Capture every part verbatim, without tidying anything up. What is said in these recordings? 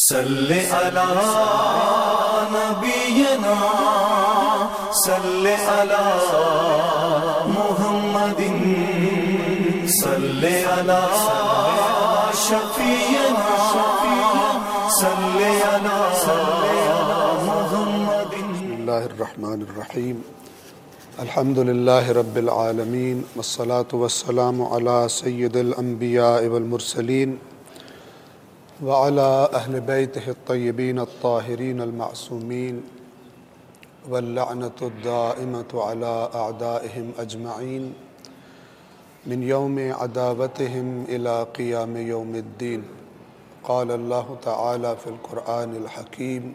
صلی علی نبینا صلی علی محمد صلی علی شفیعنا صلی علی محمد. بسم اللہ الرحمن الرحیم. الحمد للہ رب العالمین والصلاة والسلام علی سید الانبیاء والمرسلین وعلى أهل بيته الطيبين الطاهرين المعصومين واللعنة الدائمة على أعدائهم أجمعين من يوم عداوتهم إلى قيام يوم الدين. قال الله تعالى في القرآن الحكيم: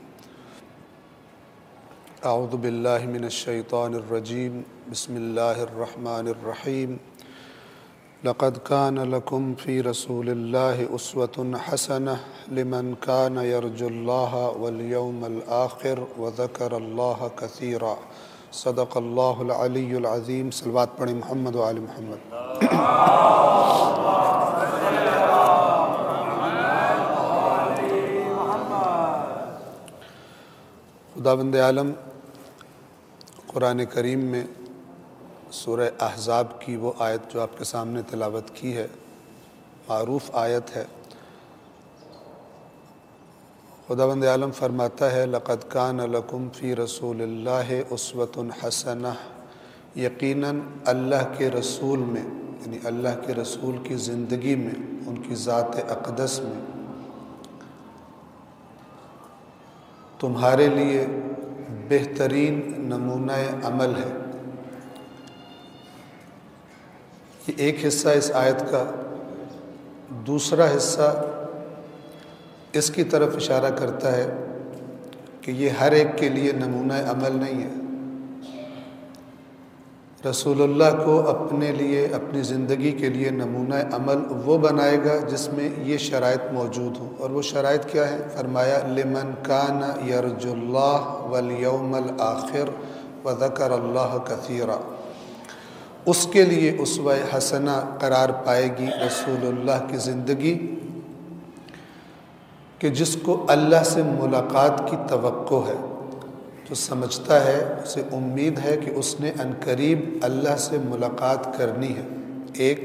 أعوذ بالله من الشيطان الرجيم. بسم الله الرحمن الرحيم. لقد كان لكم في رسول الله أسوة حسنة لمن كان يرجو الله واليوم الآخر وذكر الله كثيرا. صدق الله العلي العظيم. صلوات پڑھیں محمد و آل محمد. خداوند عالم قرآن کریم میں سورہ احزاب کی وہ آیت جو آپ کے سامنے تلاوت کی ہے، معروف آیت ہے. خداوند عالم فرماتا ہے: لقد کان لکم فی رسول اللہ اسوۃ حسنہ. یقیناً اللہ کے رسول میں، یعنی اللہ کے رسول کی زندگی میں، ان کی ذات اقدس میں تمہارے لیے بہترین نمونہ عمل ہے. یہ ایک حصہ اس آیت کا. دوسرا حصہ اس کی طرف اشارہ کرتا ہے کہ یہ ہر ایک کے لیے نمونہ عمل نہیں ہے. رسول اللہ کو اپنے لیے، اپنی زندگی کے لیے نمونہ عمل وہ بنائے گا جس میں یہ شرائط موجود ہوں. اور وہ شرائط کیا ہیں؟ فرمایا: لمن کان یرجو اللہ والیوم الآخر وذکر اللہ کثیرا. اس کے لیے اسوہ حسنہ قرار پائے گی رسول اللہ کی زندگی کہ جس کو اللہ سے ملاقات کی توقع ہے، جو سمجھتا ہے، اسے امید ہے کہ اس نے عنقریب اللہ سے ملاقات کرنی ہے. ایک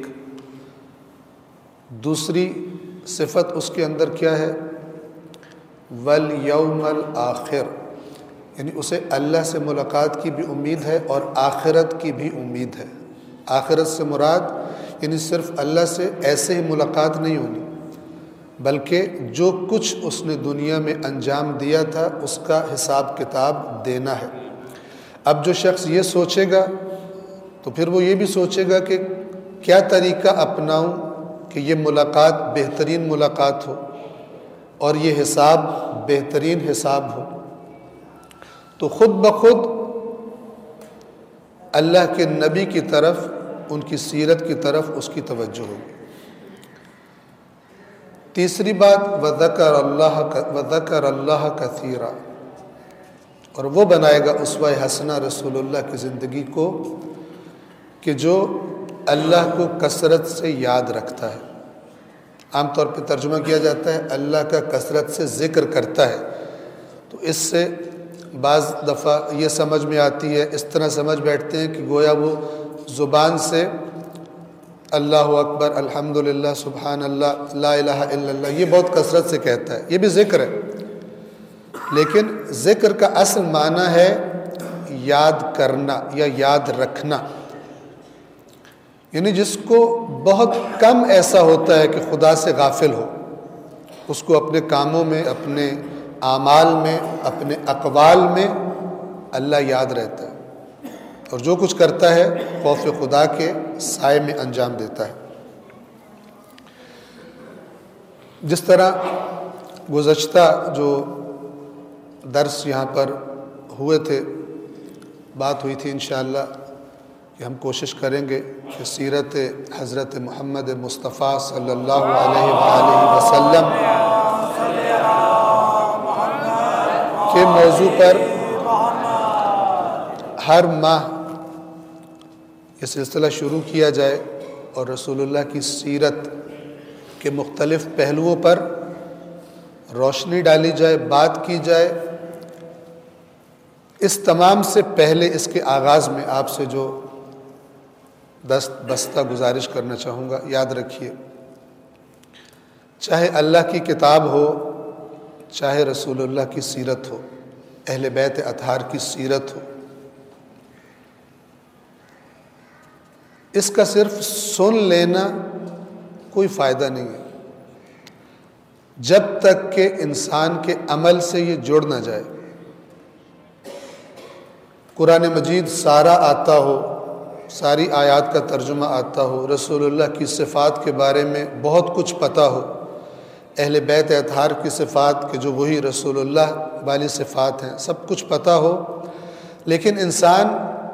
دوسری صفت اس کے اندر کیا ہے؟ والیوم الآخر، یعنی اسے اللہ سے ملاقات کی بھی امید ہے اور آخرت کی بھی امید ہے. آخرت سے مراد یعنی صرف اللہ سے ایسے ہی ملاقات نہیں ہونی، بلکہ جو کچھ اس نے دنیا میں انجام دیا تھا اس کا حساب کتاب دینا ہے. اب جو شخص یہ سوچے گا تو پھر وہ یہ بھی سوچے گا کہ کیا طریقہ اپناؤں کہ یہ ملاقات بہترین ملاقات ہو اور یہ حساب بہترین حساب ہو. تو خود بخود اللہ کے نبی کی طرف، ان کی سیرت کی طرف اس کی توجہ ہوگی. تیسری بات وذکر اللہ وذکر اللہ کثیرا، اور وہ بنائے گا اسوہ حسنہ رسول اللہ کی زندگی کو کہ جو اللہ کو کثرت سے یاد رکھتا ہے. عام طور پہ ترجمہ کیا جاتا ہے اللہ کا کثرت سے ذکر کرتا ہے. تو اس سے بعض دفعہ یہ سمجھ میں آتی ہے، اس طرح سمجھ بیٹھتے ہیں کہ گویا وہ زبان سے اللہ اکبر، الحمدللہ، سبحان اللہ، لا الہ الا اللہ، یہ بہت کثرت سے کہتا ہے. یہ بھی ذکر ہے، لیکن ذکر کا اصل معنی ہے یاد کرنا یا یاد رکھنا. یعنی جس کو بہت کم ایسا ہوتا ہے کہ خدا سے غافل ہو، اس کو اپنے کاموں میں، اپنے اعمال میں، اپنے اقوال میں اللہ یاد رہتا ہے، اور جو کچھ کرتا ہے خوف خدا کے سائے میں انجام دیتا ہے. جس طرح گزشتہ جو درس یہاں پر ہوئے تھے، بات ہوئی تھی انشاءاللہ کہ ہم کوشش کریں گے کہ سیرت حضرت محمد مصطفیٰ صلی اللہ علیہ وآلہ وسلم کے موضوع پر ہر ماہ یہ سلسلہ شروع کیا جائے اور رسول اللہ کی سیرت کے مختلف پہلوؤں پر روشنی ڈالی جائے، بات کی جائے، اس تمام سے پہلے اس کے آغاز میں آپ سے جو دست بستہ گزارش کرنا چاہوں گا، یاد رکھیے، چاہے اللہ کی کتاب ہو، چاہے رسول اللہ کی سیرت ہو، اہل بیت اطہار کی سیرت ہو، اس کا صرف سن لینا کوئی فائدہ نہیں ہے جب تک کہ انسان کے عمل سے یہ جڑ نہ جائے۔ قرآن مجید سارا آتا ہو، ساری آیات کا ترجمہ آتا ہو، رسول اللہ کی صفات کے بارے میں بہت کچھ پتہ ہو، اہل بیت اطہار کی صفات کہ جو وہی رسول اللہ والی صفات ہیں، سب کچھ پتہ ہو، لیکن انسان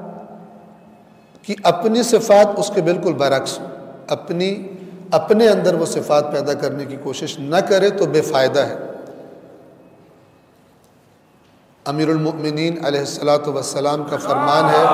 کی اپنی صفات اس کے بالکل برعکس ہو، اپنی اپنے اندر وہ صفات پیدا کرنے کی کوشش نہ کرے تو بے فائدہ ہے۔ امیر المؤمنین علیہ الصلاۃ والسلام کا فرمان ہے،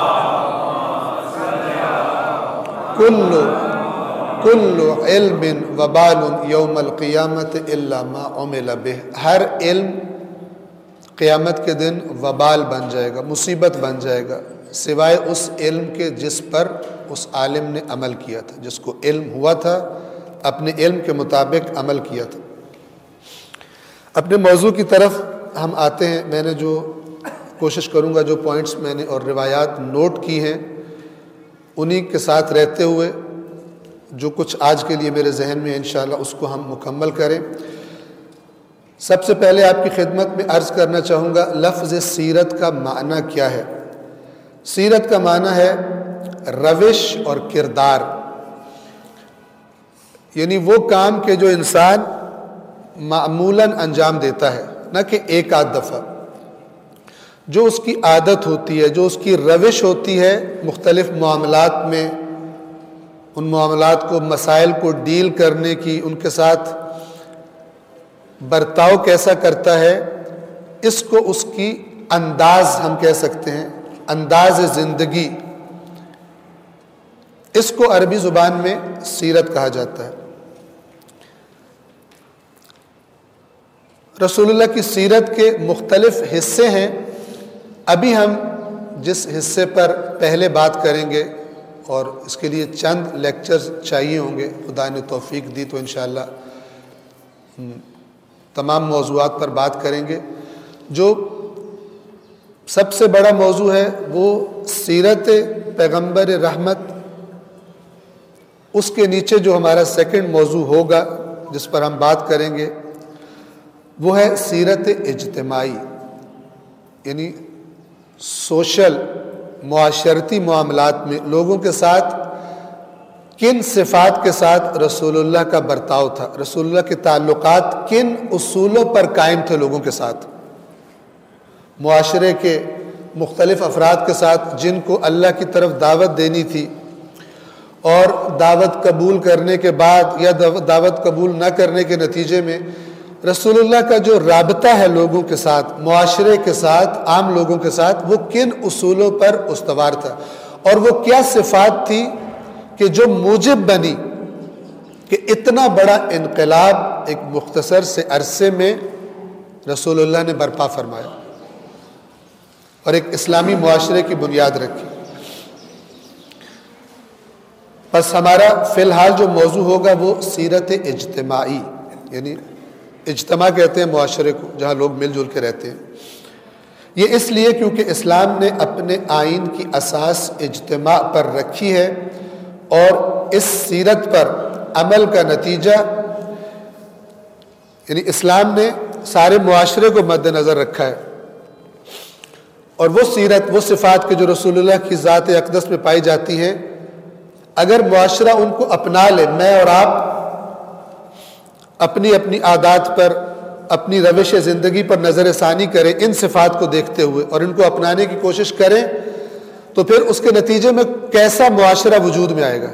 کل کل علم وبال یوم القیامت الا ما عمل بہ، ہر علم قیامت کے دن وبال بن جائے گا، مصیبت بن جائے گا، سوائے اس علم کے جس پر اس عالم نے عمل کیا تھا، جس کو علم ہوا تھا اپنے علم کے مطابق عمل کیا تھا۔ اپنے موضوع کی طرف ہم آتے ہیں۔ میں نے جو کوشش کروں گا، جو پوائنٹس میں نے اور روایات نوٹ کی ہیں، انہی کے ساتھ رہتے ہوئے جو کچھ آج کے لیے میرے ذہن میں انشاءاللہ اس کو ہم مکمل کریں۔ سب سے پہلے آپ کی خدمت میں عرض کرنا چاہوں گا، لفظ سیرت کا معنی کیا ہے؟ سیرت کا معنی ہے روش اور کردار، یعنی وہ کام کہ جو انسان معمولاً انجام دیتا ہے، نہ کہ ایک آدھ دفعہ، جو اس کی عادت ہوتی ہے، جو اس کی روش ہوتی ہے مختلف معاملات میں، ان معاملات کو، مسائل کو ڈیل کرنے کی، ان کے ساتھ برتاؤ کیسا کرتا ہے، اس کو اس کی انداز ہم کہہ سکتے ہیں، انداز زندگی، اس کو عربی زبان میں سیرت کہا جاتا ہے۔ رسول اللہ کی سیرت کے مختلف حصے ہیں، ابھی ہم جس حصے پر پہلے بات کریں گے، اور اس کے لیے چند لیکچرز چاہیے ہوں گے، خدا نے توفیق دی تو انشاءاللہ تمام موضوعات پر بات کریں گے۔ جو سب سے بڑا موضوع ہے وہ سیرت پیغمبر رحمت، اس کے نیچے جو ہمارا سیکنڈ موضوع ہوگا جس پر ہم بات کریں گے وہ ہے سیرت اجتماعی، یعنی سوشل، معاشرتی معاملات میں لوگوں کے ساتھ کن صفات کے ساتھ رسول اللہ کا برتاؤ تھا، رسول اللہ کے تعلقات کن اصولوں پر قائم تھے لوگوں کے ساتھ، معاشرے کے مختلف افراد کے ساتھ جن کو اللہ کی طرف دعوت دینی تھی، اور دعوت قبول کرنے کے بعد یا دعوت قبول نہ کرنے کے نتیجے میں رسول اللہ کا جو رابطہ ہے لوگوں کے ساتھ، معاشرے کے ساتھ، عام لوگوں کے ساتھ، وہ کن اصولوں پر استوار تھا، اور وہ کیا صفات تھی کہ جو موجب بنی کہ اتنا بڑا انقلاب ایک مختصر سے عرصے میں رسول اللہ نے برپا فرمایا اور ایک اسلامی معاشرے کی بنیاد رکھی۔ بس ہمارا فی الحال جو موضوع ہوگا وہ سیرت اجتماعی، یعنی اجتماع کہتے ہیں معاشرے کو جہاں لوگ مل جل کے رہتے ہیں۔ یہ اس لیے کیونکہ اسلام نے اپنے آئین کی اساس اجتماع پر رکھی ہے، اور اس سیرت پر عمل کا نتیجہ، یعنی اسلام نے سارے معاشرے کو مد نظر رکھا ہے، اور وہ سیرت، وہ صفات کے جو رسول اللہ کی ذات اقدس میں پائی جاتی ہیں، اگر معاشرہ ان کو اپنا لے، میں اور آپ اپنی اپنی عادات پر، اپنی روش زندگی پر نظر ثانی کریں ان صفات کو دیکھتے ہوئے اور ان کو اپنانے کی کوشش کریں، تو پھر اس کے نتیجے میں کیسا معاشرہ وجود میں آئے گا؟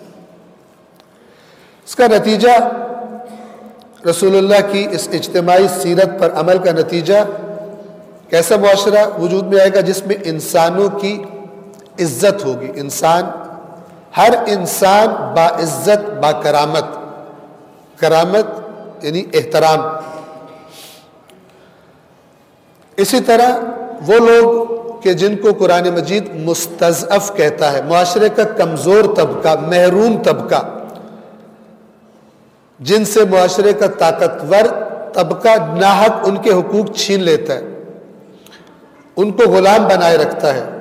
اس کا نتیجہ رسول اللہ کی اس اجتماعی سیرت پر عمل کا نتیجہ کیسا معاشرہ وجود میں آئے گا؟ جس میں انسانوں کی عزت ہوگی، انسان، ہر انسان با عزت، با کرامت، کرامت یعنی احترام، اسی طرح وہ لوگ کہ جن کو قرآن مجید مستضعف کہتا ہے، معاشرے کا کمزور طبقہ، محروم طبقہ، جن سے معاشرے کا طاقتور طبقہ ناحق ان کے حقوق چھین لیتا ہے، ان کو غلام بنائے رکھتا ہے،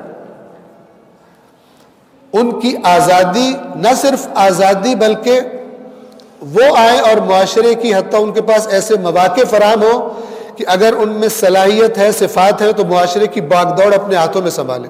ان کی آزادی، نہ صرف آزادی بلکہ وہ آئیں اور معاشرے کی حتیٰ ان کے پاس ایسے مواقع فراہم ہو کہ اگر ان میں صلاحیت ہے، صفات ہے، تو معاشرے کی باغ دوڑ اپنے ہاتھوں میں سنبھالے.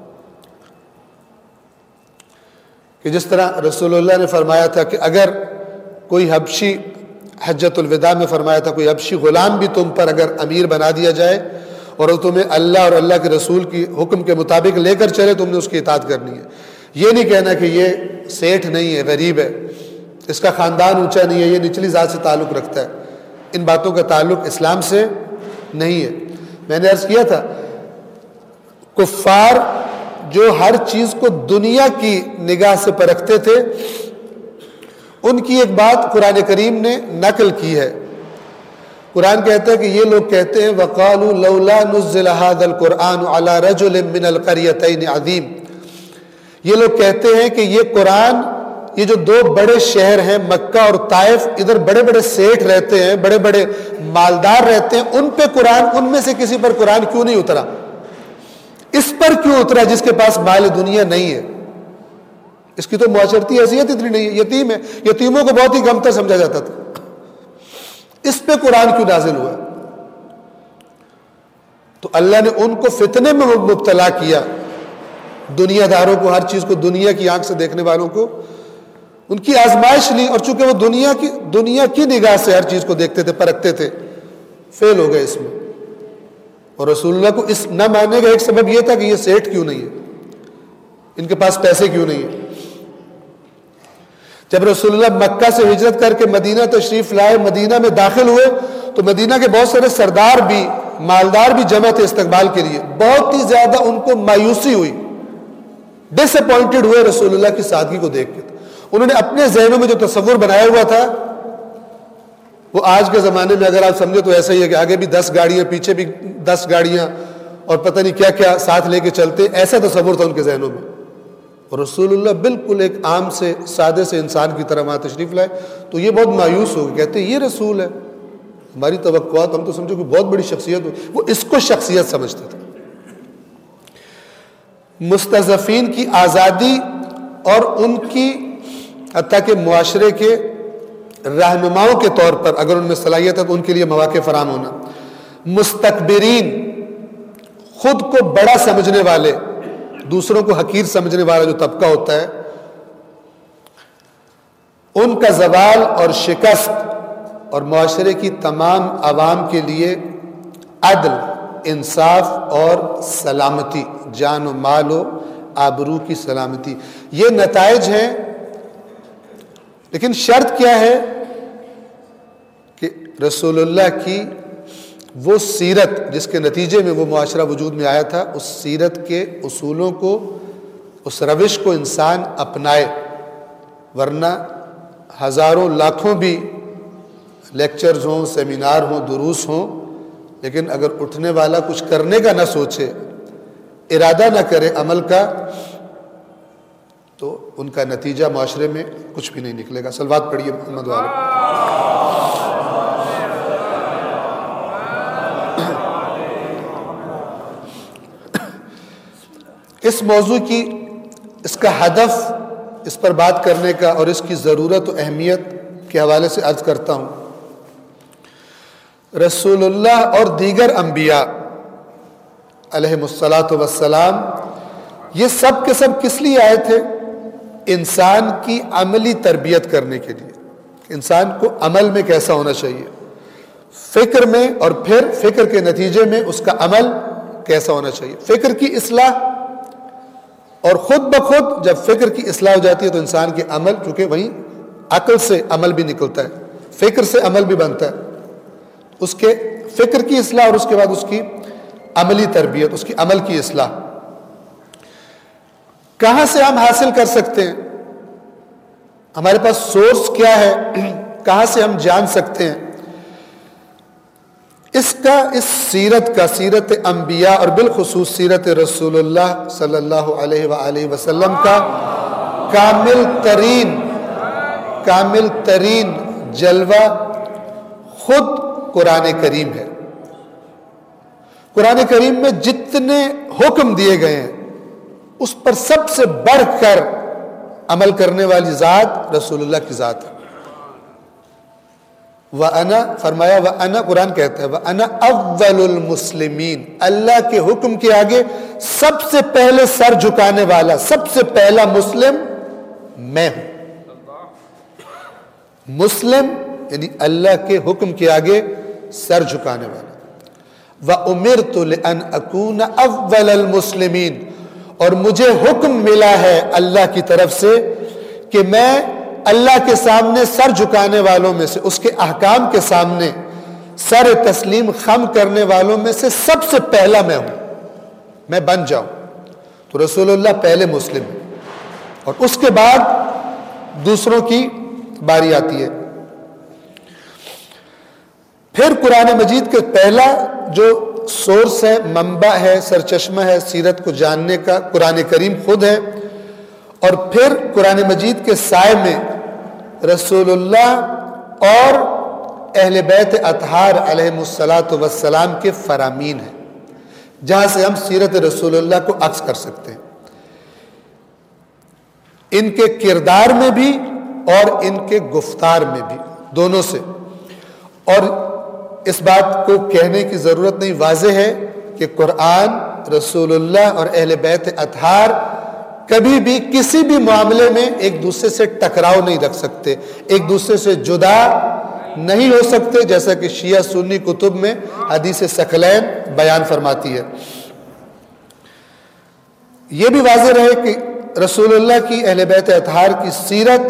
کہ جس طرح رسول اللہ نے فرمایا تھا کہ اگر کوئی حبشی، حجۃ الوداع میں فرمایا تھا، کوئی حبشی غلام بھی تم پر اگر امیر بنا دیا جائے اور وہ تمہیں اللہ اور اللہ کے رسول کی حکم کے مطابق لے کر چلے، تم نے اس کی اطاعت کرنی ہے. یہ نہیں کہنا کہ یہ سیٹھ نہیں ہے، غریب ہے، اس کا خاندان اونچا نہیں ہے، یہ نچلی ذات سے تعلق رکھتا ہے. ان باتوں کا تعلق اسلام سے نہیں ہے. میں نے عرض کیا تھا کفار جو ہر چیز کو دنیا کی نگاہ سے پرکھتے تھے، ان کی ایک بات قرآن کریم نے نقل کی ہے. قرآن کہتا ہے کہ یہ لوگ کہتے ہیں وَقَالُوا لَوْلَا نُزِّلَ هَذَا الْقُرْآنُ عَلَى رَجُلٍ مِّنَ الْقَرْيَتَيْنِ عَظِيمٍ. یہ لوگ کہتے ہیں کہ یہ قرآن، یہ جو دو بڑے شہر ہیں مکہ اور طائف، ادھر بڑے بڑے سیٹھ رہتے ہیں، بڑے بڑے مالدار رہتے ہیں، ان پہ قرآن، ان میں سے کسی پر قرآن کیوں نہیں اترا؟ اس پر کیوں اترا جس کے پاس مال دنیا نہیں ہے؟ اس کی تو معاشرتی حیثیت اتنی نہیں ہے، یتیم ہے، یتیموں کو بہت ہی کمتر سمجھا جاتا تھا. اس پہ قرآن کیوں نازل ہوا؟ تو اللہ نے ان کو فتنے میں مبتلا کیا، دنیا داروں کو، ہر چیز کو دنیا کی آنکھ سے دیکھنے والوں کو ان کی آزمائش لی، اور چونکہ وہ دنیا کی دنیا کی نگاہ سے ہر چیز کو دیکھتے تھے، پرکھتے تھے، فیل ہو گئے اس میں. اور رسول اللہ کو اس نہ ماننے کا ایک سبب یہ تھا کہ یہ سیٹھ کیوں نہیں ہے، ان کے پاس پیسے کیوں نہیں ہیں. جب رسول اللہ مکہ سے ہجرت کر کے مدینہ تشریف لائے، مدینہ میں داخل ہوئے، تو مدینہ کے بہت سارے سردار بھی، مالدار بھی جمع تھے استقبال کے لیے. بہت ہی زیادہ ان کو مایوسی ہوئی، ڈس اپوائنٹڈ ہوئے رسول اللہ کی سادگی کو دیکھ کے. انہوں نے اپنے ذہنوں میں جو تصور بنایا ہوا تھا، وہ آج کے زمانے میں اگر آپ سمجھے تو ایسا ہی ہے کہ آگے بھی دس گاڑیاں، پیچھے بھی دس گاڑیاں، اور پتہ نہیں کیا کیا ساتھ لے کے چلتے، ایسا تصور تھا ان کے ذہنوں میں. اور رسول اللہ بالکل ایک عام سے سادے سے انسان کی طرح وہاں تشریف لائے، تو یہ بہت مایوس ہو گئے، کہتے ہیں یہ رسول ہے، ہماری توقعات، ہم تو سمجھو کہ بہت بڑی شخصیت ہو. وہ اس کو شخصیت سمجھتے تھے. مستضعفین کی آزادی اور ان کی حتیٰ کہ معاشرے کے رہنماؤں کے طور پر اگر ان میں صلاحیت ہے تو ان کے لیے مواقع فراہم ہونا. مستکبرین، خود کو بڑا سمجھنے والے، دوسروں کو حقیر سمجھنے والا جو طبقہ ہوتا ہے، ان کا زوال اور شکست، اور معاشرے کی تمام عوام کے لیے عدل، انصاف اور سلامتی، جان و مال و آبرو کی سلامتی، یہ نتائج ہیں. لیکن شرط کیا ہے کہ رسول اللہ کی وہ سیرت جس کے نتیجے میں وہ معاشرہ وجود میں آیا تھا، اس سیرت کے اصولوں کو، اس روش کو انسان اپنائے. ورنہ ہزاروں لاکھوں بھی لیکچرز ہوں، سیمینار ہوں، دروس ہوں، لیکن اگر اٹھنے والا کچھ کرنے کا نہ سوچے، ارادہ نہ کرے عمل کا، تو ان کا نتیجہ معاشرے میں کچھ بھی نہیں نکلے گا. صلوات پڑھیے محمد والے. اس موضوع کی، اس کا ہدف، اس پر بات کرنے کا اور اس کی ضرورت و اہمیت کے حوالے سے عرض کرتا ہوں. رسول اللہ اور دیگر انبیاء علیہ الصلاۃ والسلام یہ سب کے سب کس لیے آئے تھے؟ انسان کی عملی تربیت کرنے کے لیے. انسان کو عمل میں کیسا ہونا چاہیے، فکر میں، اور پھر فکر کے نتیجے میں اس کا عمل کیسا ہونا چاہیے. فکر کی اصلاح، اور خود بخود جب فکر کی اصلاح ہو جاتی ہے تو انسان کے عمل، کیونکہ وہیں عقل سے عمل بھی نکلتا ہے، فکر سے عمل بھی بنتا ہے. اس کے فکر کی اصلاح اور اس کے بعد اس کی عملی تربیت، اس کی عمل کی اصلاح. کہاں سے ہم حاصل کر سکتے ہیں؟ ہمارے پاس سورس کیا ہے؟ کہاں سے ہم جان سکتے ہیں؟ اس کا اس سیرت کا، سیرت انبیاء اور بالخصوص سیرت رسول اللہ صلی اللہ علیہ وآلہ وسلم کا کامل ترین کامل ترین جلوہ خود قرآن کریم ہے۔ قرآن کریم میں جتنے حکم دیے گئے ہیں اس پر سب سے بڑھ کر عمل کرنے والی ذات رسول اللہ کی ذات ہے۔ وَأَنَا فرمایا وَأَنَا قرآن کہتا ہے وَأَنَا أَوَّلُ الْمُسْلِمِينَ، اللہ کے حکم کے آگے سب سے پہلے سر جھکانے والا، سب سے پہلا مسلم میں ہوں۔ مسلم یعنی اللہ کے حکم کے آگے سر جھکانے والا۔ وَأُمِرْتُ لِأَنْ أَكُونَ أَوَّلَ الْمُسْلِمِينَ، اور مجھے حکم ملا ہے اللہ کی طرف سے کہ میں اللہ کے سامنے سر جھکانے والوں میں سے، اس کے احکام کے سامنے سر تسلیم خم کرنے والوں میں سے سب سے پہلا میں ہوں، میں بن جاؤں۔ تو رسول اللہ پہلے مسلم ہیں، اور اس کے بعد دوسروں کی باری آتی ہے۔ پھر قرآن مجید کے پہلا جو سورس ہے، منبع ہے، سرچشمہ ہے سیرت کو جاننے کا، قرآن کریم خود ہے، اور پھر قرآن مجید کے سائے میں رسول اللہ اور اہل بیت اطہار علیہم الصلاۃ والسلام کے فرامین ہیں، جہاں سے ہم سیرت رسول اللہ کو عکس کر سکتے ہیں، ان کے کردار میں بھی اور ان کے گفتار میں بھی، دونوں سے۔ اور اس بات کو کہنے کی ضرورت نہیں، واضح ہے کہ قرآن، رسول اللہ اور اہل بیت اطہار کبھی بھی کسی بھی معاملے میں ایک دوسرے سے ٹکراؤ نہیں رکھ سکتے، ایک دوسرے سے جدا نہیں ہو سکتے، جیسا کہ شیعہ سنی کتب میں حدیث ثقلین بیان فرماتی ہے۔ یہ بھی واضح رہے کہ رسول اللہ کی، اہل بیت اطہار کی سیرت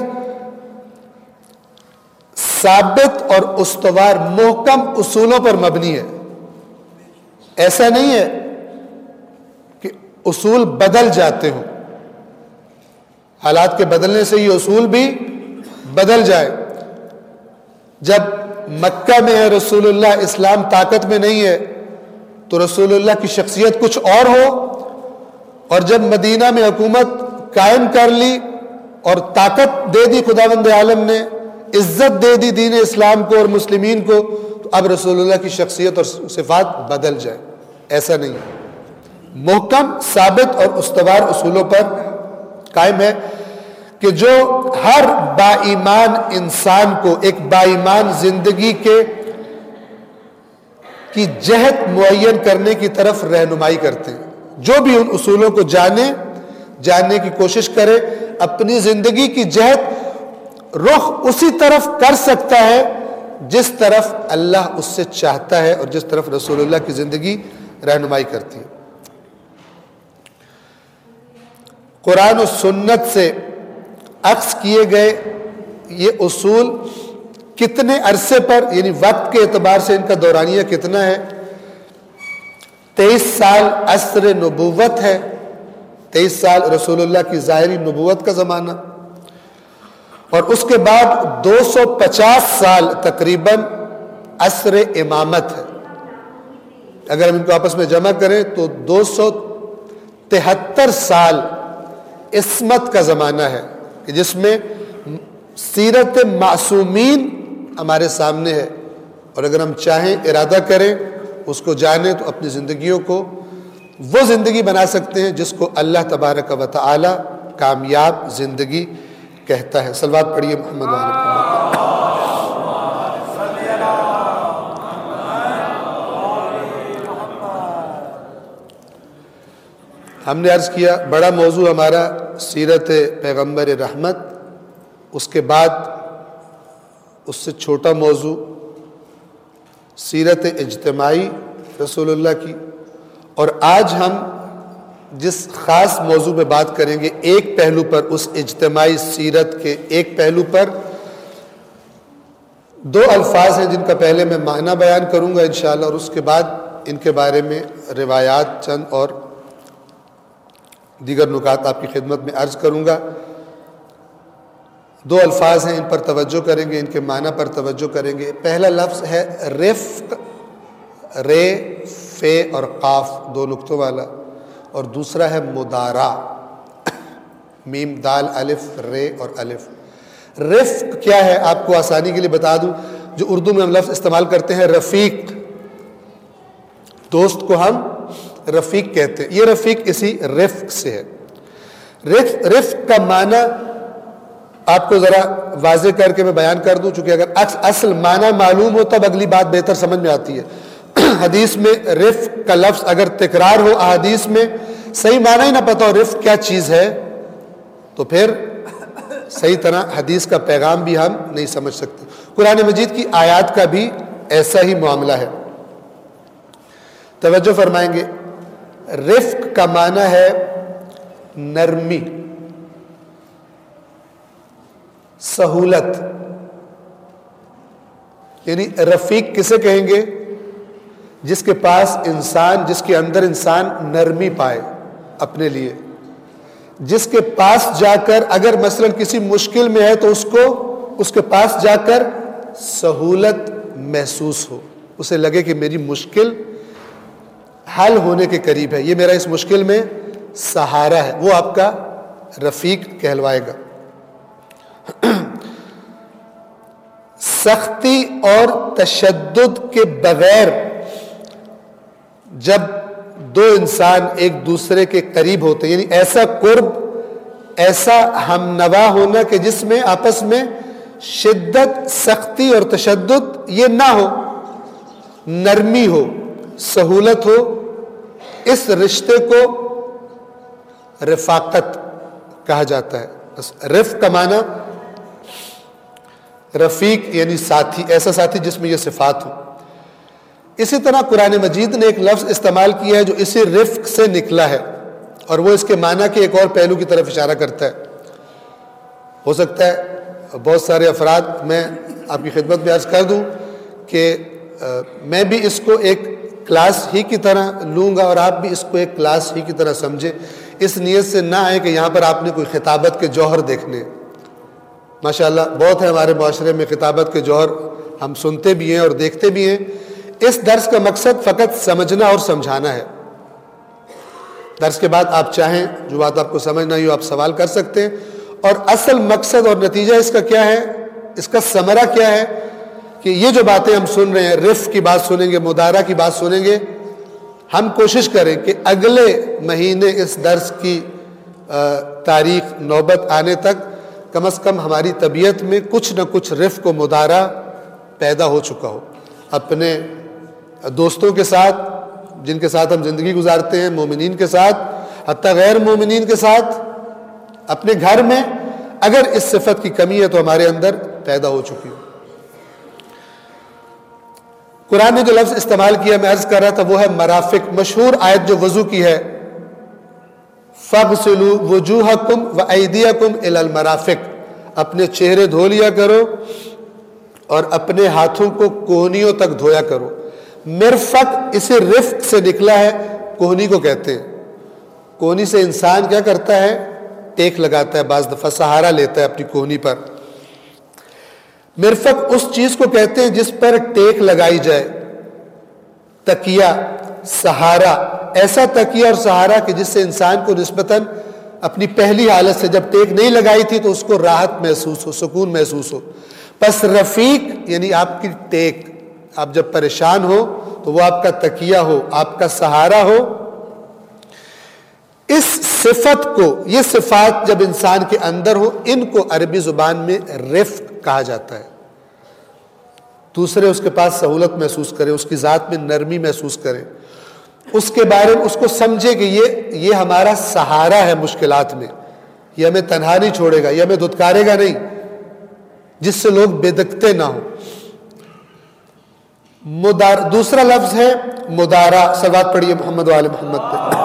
ثابت اور استوار محکم اصولوں پر مبنی ہے۔ ایسا نہیں ہے کہ اصول بدل جاتے ہوں، حالات کے بدلنے سے یہ اصول بھی بدل جائے۔ جب مکہ میں ہے رسول اللہ، اسلام طاقت میں نہیں ہے، تو رسول اللہ کی شخصیت کچھ اور ہو، اور جب مدینہ میں حکومت قائم کر لی اور طاقت دے دی خداوند عالم نے، عزت دے دی دین اسلام کو اور مسلمین کو، تو اب رسول اللہ کی شخصیت اور صفات بدل جائے، ایسا نہیں ہے۔ محکم، ثابت اور استوار اصولوں پر قائم ہے کہ جو ہر با ایمان انسان کو ایک با ایمان زندگی کے کی جہت معین کرنے کی طرف رہنمائی کرتے ہیں۔ جو بھی ان اصولوں کو جانے جاننے کی کوشش کرے، اپنی زندگی کی جہت رخ اسی طرف کر سکتا ہے جس طرف اللہ اس سے چاہتا ہے اور جس طرف رسول اللہ کی زندگی رہنمائی کرتی ہے۔ قرآن و سنت سے عکس کیے گئے یہ اصول کتنے عرصے پر، یعنی وقت کے اعتبار سے ان کا دورانیہ کتنا ہے؟ تیئیس سال عصر نبوت ہے، تیئیس سال رسول اللہ کی ظاہری نبوت کا زمانہ، اور اس کے بعد دو سو پچاس سال تقریباً عصر امامت ہے۔ اگر ہم ان کو آپس میں جمع کریں تو دو سو تہتر سال عصمت کا زمانہ ہے، جس میں سیرت معصومین ہمارے سامنے ہے، اور اگر ہم چاہیں، ارادہ کریں، اس کو جانیں، تو اپنی زندگیوں کو وہ زندگی بنا سکتے ہیں جس کو اللہ تبارک و تعالی کامیاب زندگی کہتا ہے۔ صلوات پڑھیے محمد و آل محمد۔ ہم نے عرض کیا بڑا موضوع ہمارا سیرت پیغمبر رحمت، اس کے بعد اس سے چھوٹا موضوع سیرت اجتماعی رسول اللہ کی، اور آج ہم جس خاص موضوع پہ بات کریں گے، ایک پہلو پر، اس اجتماعی سیرت کے ایک پہلو پر، دو الفاظ ہیں جن کا پہلے میں معنی بیان کروں گا انشاءاللہ، اور اس کے بعد ان کے بارے میں روایات چند اور دیگر نکات آپ کی خدمت میں عرض کروں گا۔ دو الفاظ ہیں، ان پر توجہ کریں گے، ان کے معنی پر توجہ کریں گے۔ پہلا لفظ ہے رفق رے فے اور قاف دو نقطوں والا، اور دوسرا ہے مدارا، میم دال الف رے اور الف۔ رفق کیا ہے آپ کو آسانی کے لیے بتا دوں، جو اردو میں ہم لفظ استعمال کرتے ہیں رفیق، دوست کو ہم رفیق کہتے ہیں، یہ رفیق اسی رفق سے ہے۔ رفق رفق کا معنی آپ کو ذرا واضح کر کے میں بیان کر دوں، چونکہ اگر اصل معنی معلوم ہو تب اگلی بات بہتر سمجھ میں آتی ہے۔ حدیث میں رفق کا لفظ اگر تکرار ہو، احادیث میں صحیح معنی ہی نہ پتا ہو رفق کیا چیز ہے، تو پھر صحیح طرح حدیث کا پیغام بھی ہم نہیں سمجھ سکتے۔ قرآن مجید کی آیات کا بھی ایسا ہی معاملہ ہے۔ توجہ فرمائیں گے، رفق کا معنی ہے نرمی، سہولت، یعنی رفیق کسے کہیں گے؟ جس کے پاس انسان، جس کے اندر انسان نرمی پائے اپنے لیے، جس کے پاس جا کر اگر مثلا کسی مشکل میں ہے تو اس کو اس کے پاس جا کر سہولت محسوس ہو، اسے لگے کہ میری مشکل حل ہونے کے قریب ہے، یہ میرا اس مشکل میں سہارا ہے، وہ آپ کا رفیق کہلوائے گا۔ سختی اور تشدد کے بغیر جب دو انسان ایک دوسرے کے قریب ہوتے ہیں، یعنی ایسا قرب، ایسا ہم نوا ہونا کہ جس میں آپس میں شدت، سختی اور تشدد یہ نہ ہو، نرمی ہو، سہولت ہو، اس رشتے کو رفاقت کہا جاتا ہے۔ بس رفق کا معنی رفیق یعنی ساتھی، ایسا ساتھی جس میں یہ صفات ہو۔ اسی طرح قرآن مجید نے ایک لفظ استعمال کیا ہے جو اسی رفق سے نکلا ہے، اور وہ اس کے معنی کے ایک اور پہلو کی طرف اشارہ کرتا ہے۔ ہو سکتا ہے بہت سارے افراد، میں آپ کی خدمت میں عرض کر دوں کہ میں بھی اس کو ایک کلاس ہی کی طرح لوں گا اور آپ بھی اس کو ایک کلاس ہی کی طرح سمجھیں، اس نیت سے نہ آئے کہ یہاں پر آپ نے کوئی خطابت کے جوہر دیکھنے۔ ماشاءاللہ بہت ہے ہمارے معاشرے میں خطابت کے جوہر، ہم سنتے بھی ہیں اور دیکھتے بھی ہیں۔ اس درس کا مقصد فقط سمجھنا اور سمجھانا ہے۔ درس کے بعد آپ چاہیں جو بات آپ کو سمجھ نہ ہو آپ سوال کر سکتے ہیں، اور اصل مقصد اور نتیجہ اس کا کیا ہے، اس کا ثمرہ کیا ہے کہ یہ جو باتیں ہم سن رہے ہیں، رفق کی بات سنیں گے، مدارہ کی بات سنیں گے، ہم کوشش کریں کہ اگلے مہینے اس درس کی تاریخ نوبت آنے تک کم از کم ہماری طبیعت میں کچھ نہ کچھ رفق و مدارہ پیدا ہو چکا ہو، اپنے دوستوں کے ساتھ جن کے ساتھ ہم زندگی گزارتے ہیں، مومنین کے ساتھ، حتیٰ غیر مومنین کے ساتھ، اپنے گھر میں اگر اس صفت کی کمی ہے تو ہمارے اندر پیدا ہو چکی ہو۔ قرآن نے جو لفظ استعمال کیا میں عرض کر رہا تھا وہ ہے مرافق، مشہور آیت جو وضو کی ہے، فَاغْسِلُوا وُجُوهَكُمْ وَأَيْدِيَكُمْ إِلَى الْمَرَافِقِ، اپنے چہرے دھو لیا کرو اور اپنے ہاتھوں کو کوہنیوں تک دھویا کرو۔ مرفق اسے رفق سے نکلا ہے، کوہنی کو کہتے ہیں۔ کوہنی سے انسان کیا کرتا ہے، ٹیک لگاتا ہے، بعض دفعہ سہارا لیتا ہے اپنی کوہنی پر۔ مرفق اس چیز کو کہتے ہیں جس پر ٹیک لگائی جائے، تکیہ، سہارا، ایسا تکیہ اور سہارا کہ جس سے انسان کو نسبتاً اپنی پہلی حالت سے جب ٹیک نہیں لگائی تھی تو اس کو راحت محسوس ہو، سکون محسوس ہو۔ پس رفیق یعنی آپ کی ٹیک، آپ جب پریشان ہو تو وہ آپ کا تکیہ ہو، آپ کا سہارا ہو۔ اس صفت کو، یہ صفات جب انسان کے اندر ہو، ان کو عربی زبان میں رفق کہا جاتا ہے۔ دوسرے اس کے پاس سہولت محسوس کریں، اس کی ذات میں نرمی محسوس کریں، اس کے بارے میں اس کو سمجھے کہ یہ یہ ہمارا سہارا ہے مشکلات میں، یہ ہمیں تنہا نہیں چھوڑے گا، یہ ہمیں دھتکارے گا نہیں، جس سے لوگ بے دکتے نہ ہوں۔ مدار دوسرا لفظ ہے مدارا، صلوات پڑھیے محمد وآل محمد پہ۔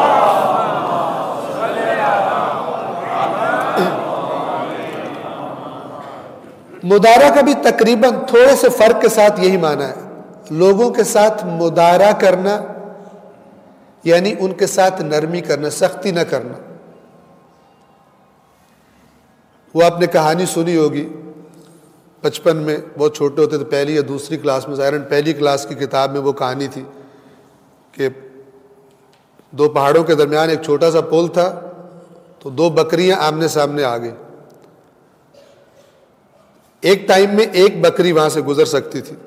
مدارا کا بھی تقریباً تھوڑے سے فرق کے ساتھ یہی معنی ہے، لوگوں کے ساتھ مدارا کرنا یعنی ان کے ساتھ نرمی کرنا، سختی نہ کرنا۔ وہ آپ نے کہانی سنی ہوگی، بچپن میں بہت چھوٹے ہوتے تھے، پہلی یا دوسری کلاس میں، ظاہراً پہلی کلاس کی کتاب میں وہ کہانی تھی کہ دو پہاڑوں کے درمیان ایک چھوٹا سا پل تھا، تو دو بکریاں آمنے سامنے آ گئی. ایک ٹائم میں ایک بکری وہاں سے گزر سکتی تھی،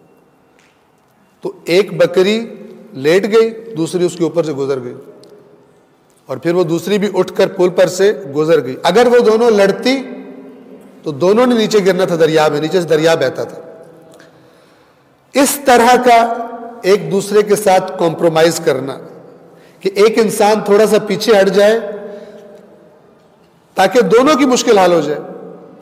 تو ایک بکری لیٹ گئی، دوسری اس کے اوپر سے گزر گئی، اور پھر وہ دوسری بھی اٹھ کر پل پر سے گزر گئی. اگر وہ دونوں لڑتی تو دونوں نے نیچے گرنا تھا دریا میں، نیچے سے دریا بہتا تھا. اس طرح کا ایک دوسرے کے ساتھ کمپرومائز کرنا کہ ایک انسان تھوڑا سا پیچھے ہٹ جائے تاکہ دونوں کی مشکل حل ہو جائے،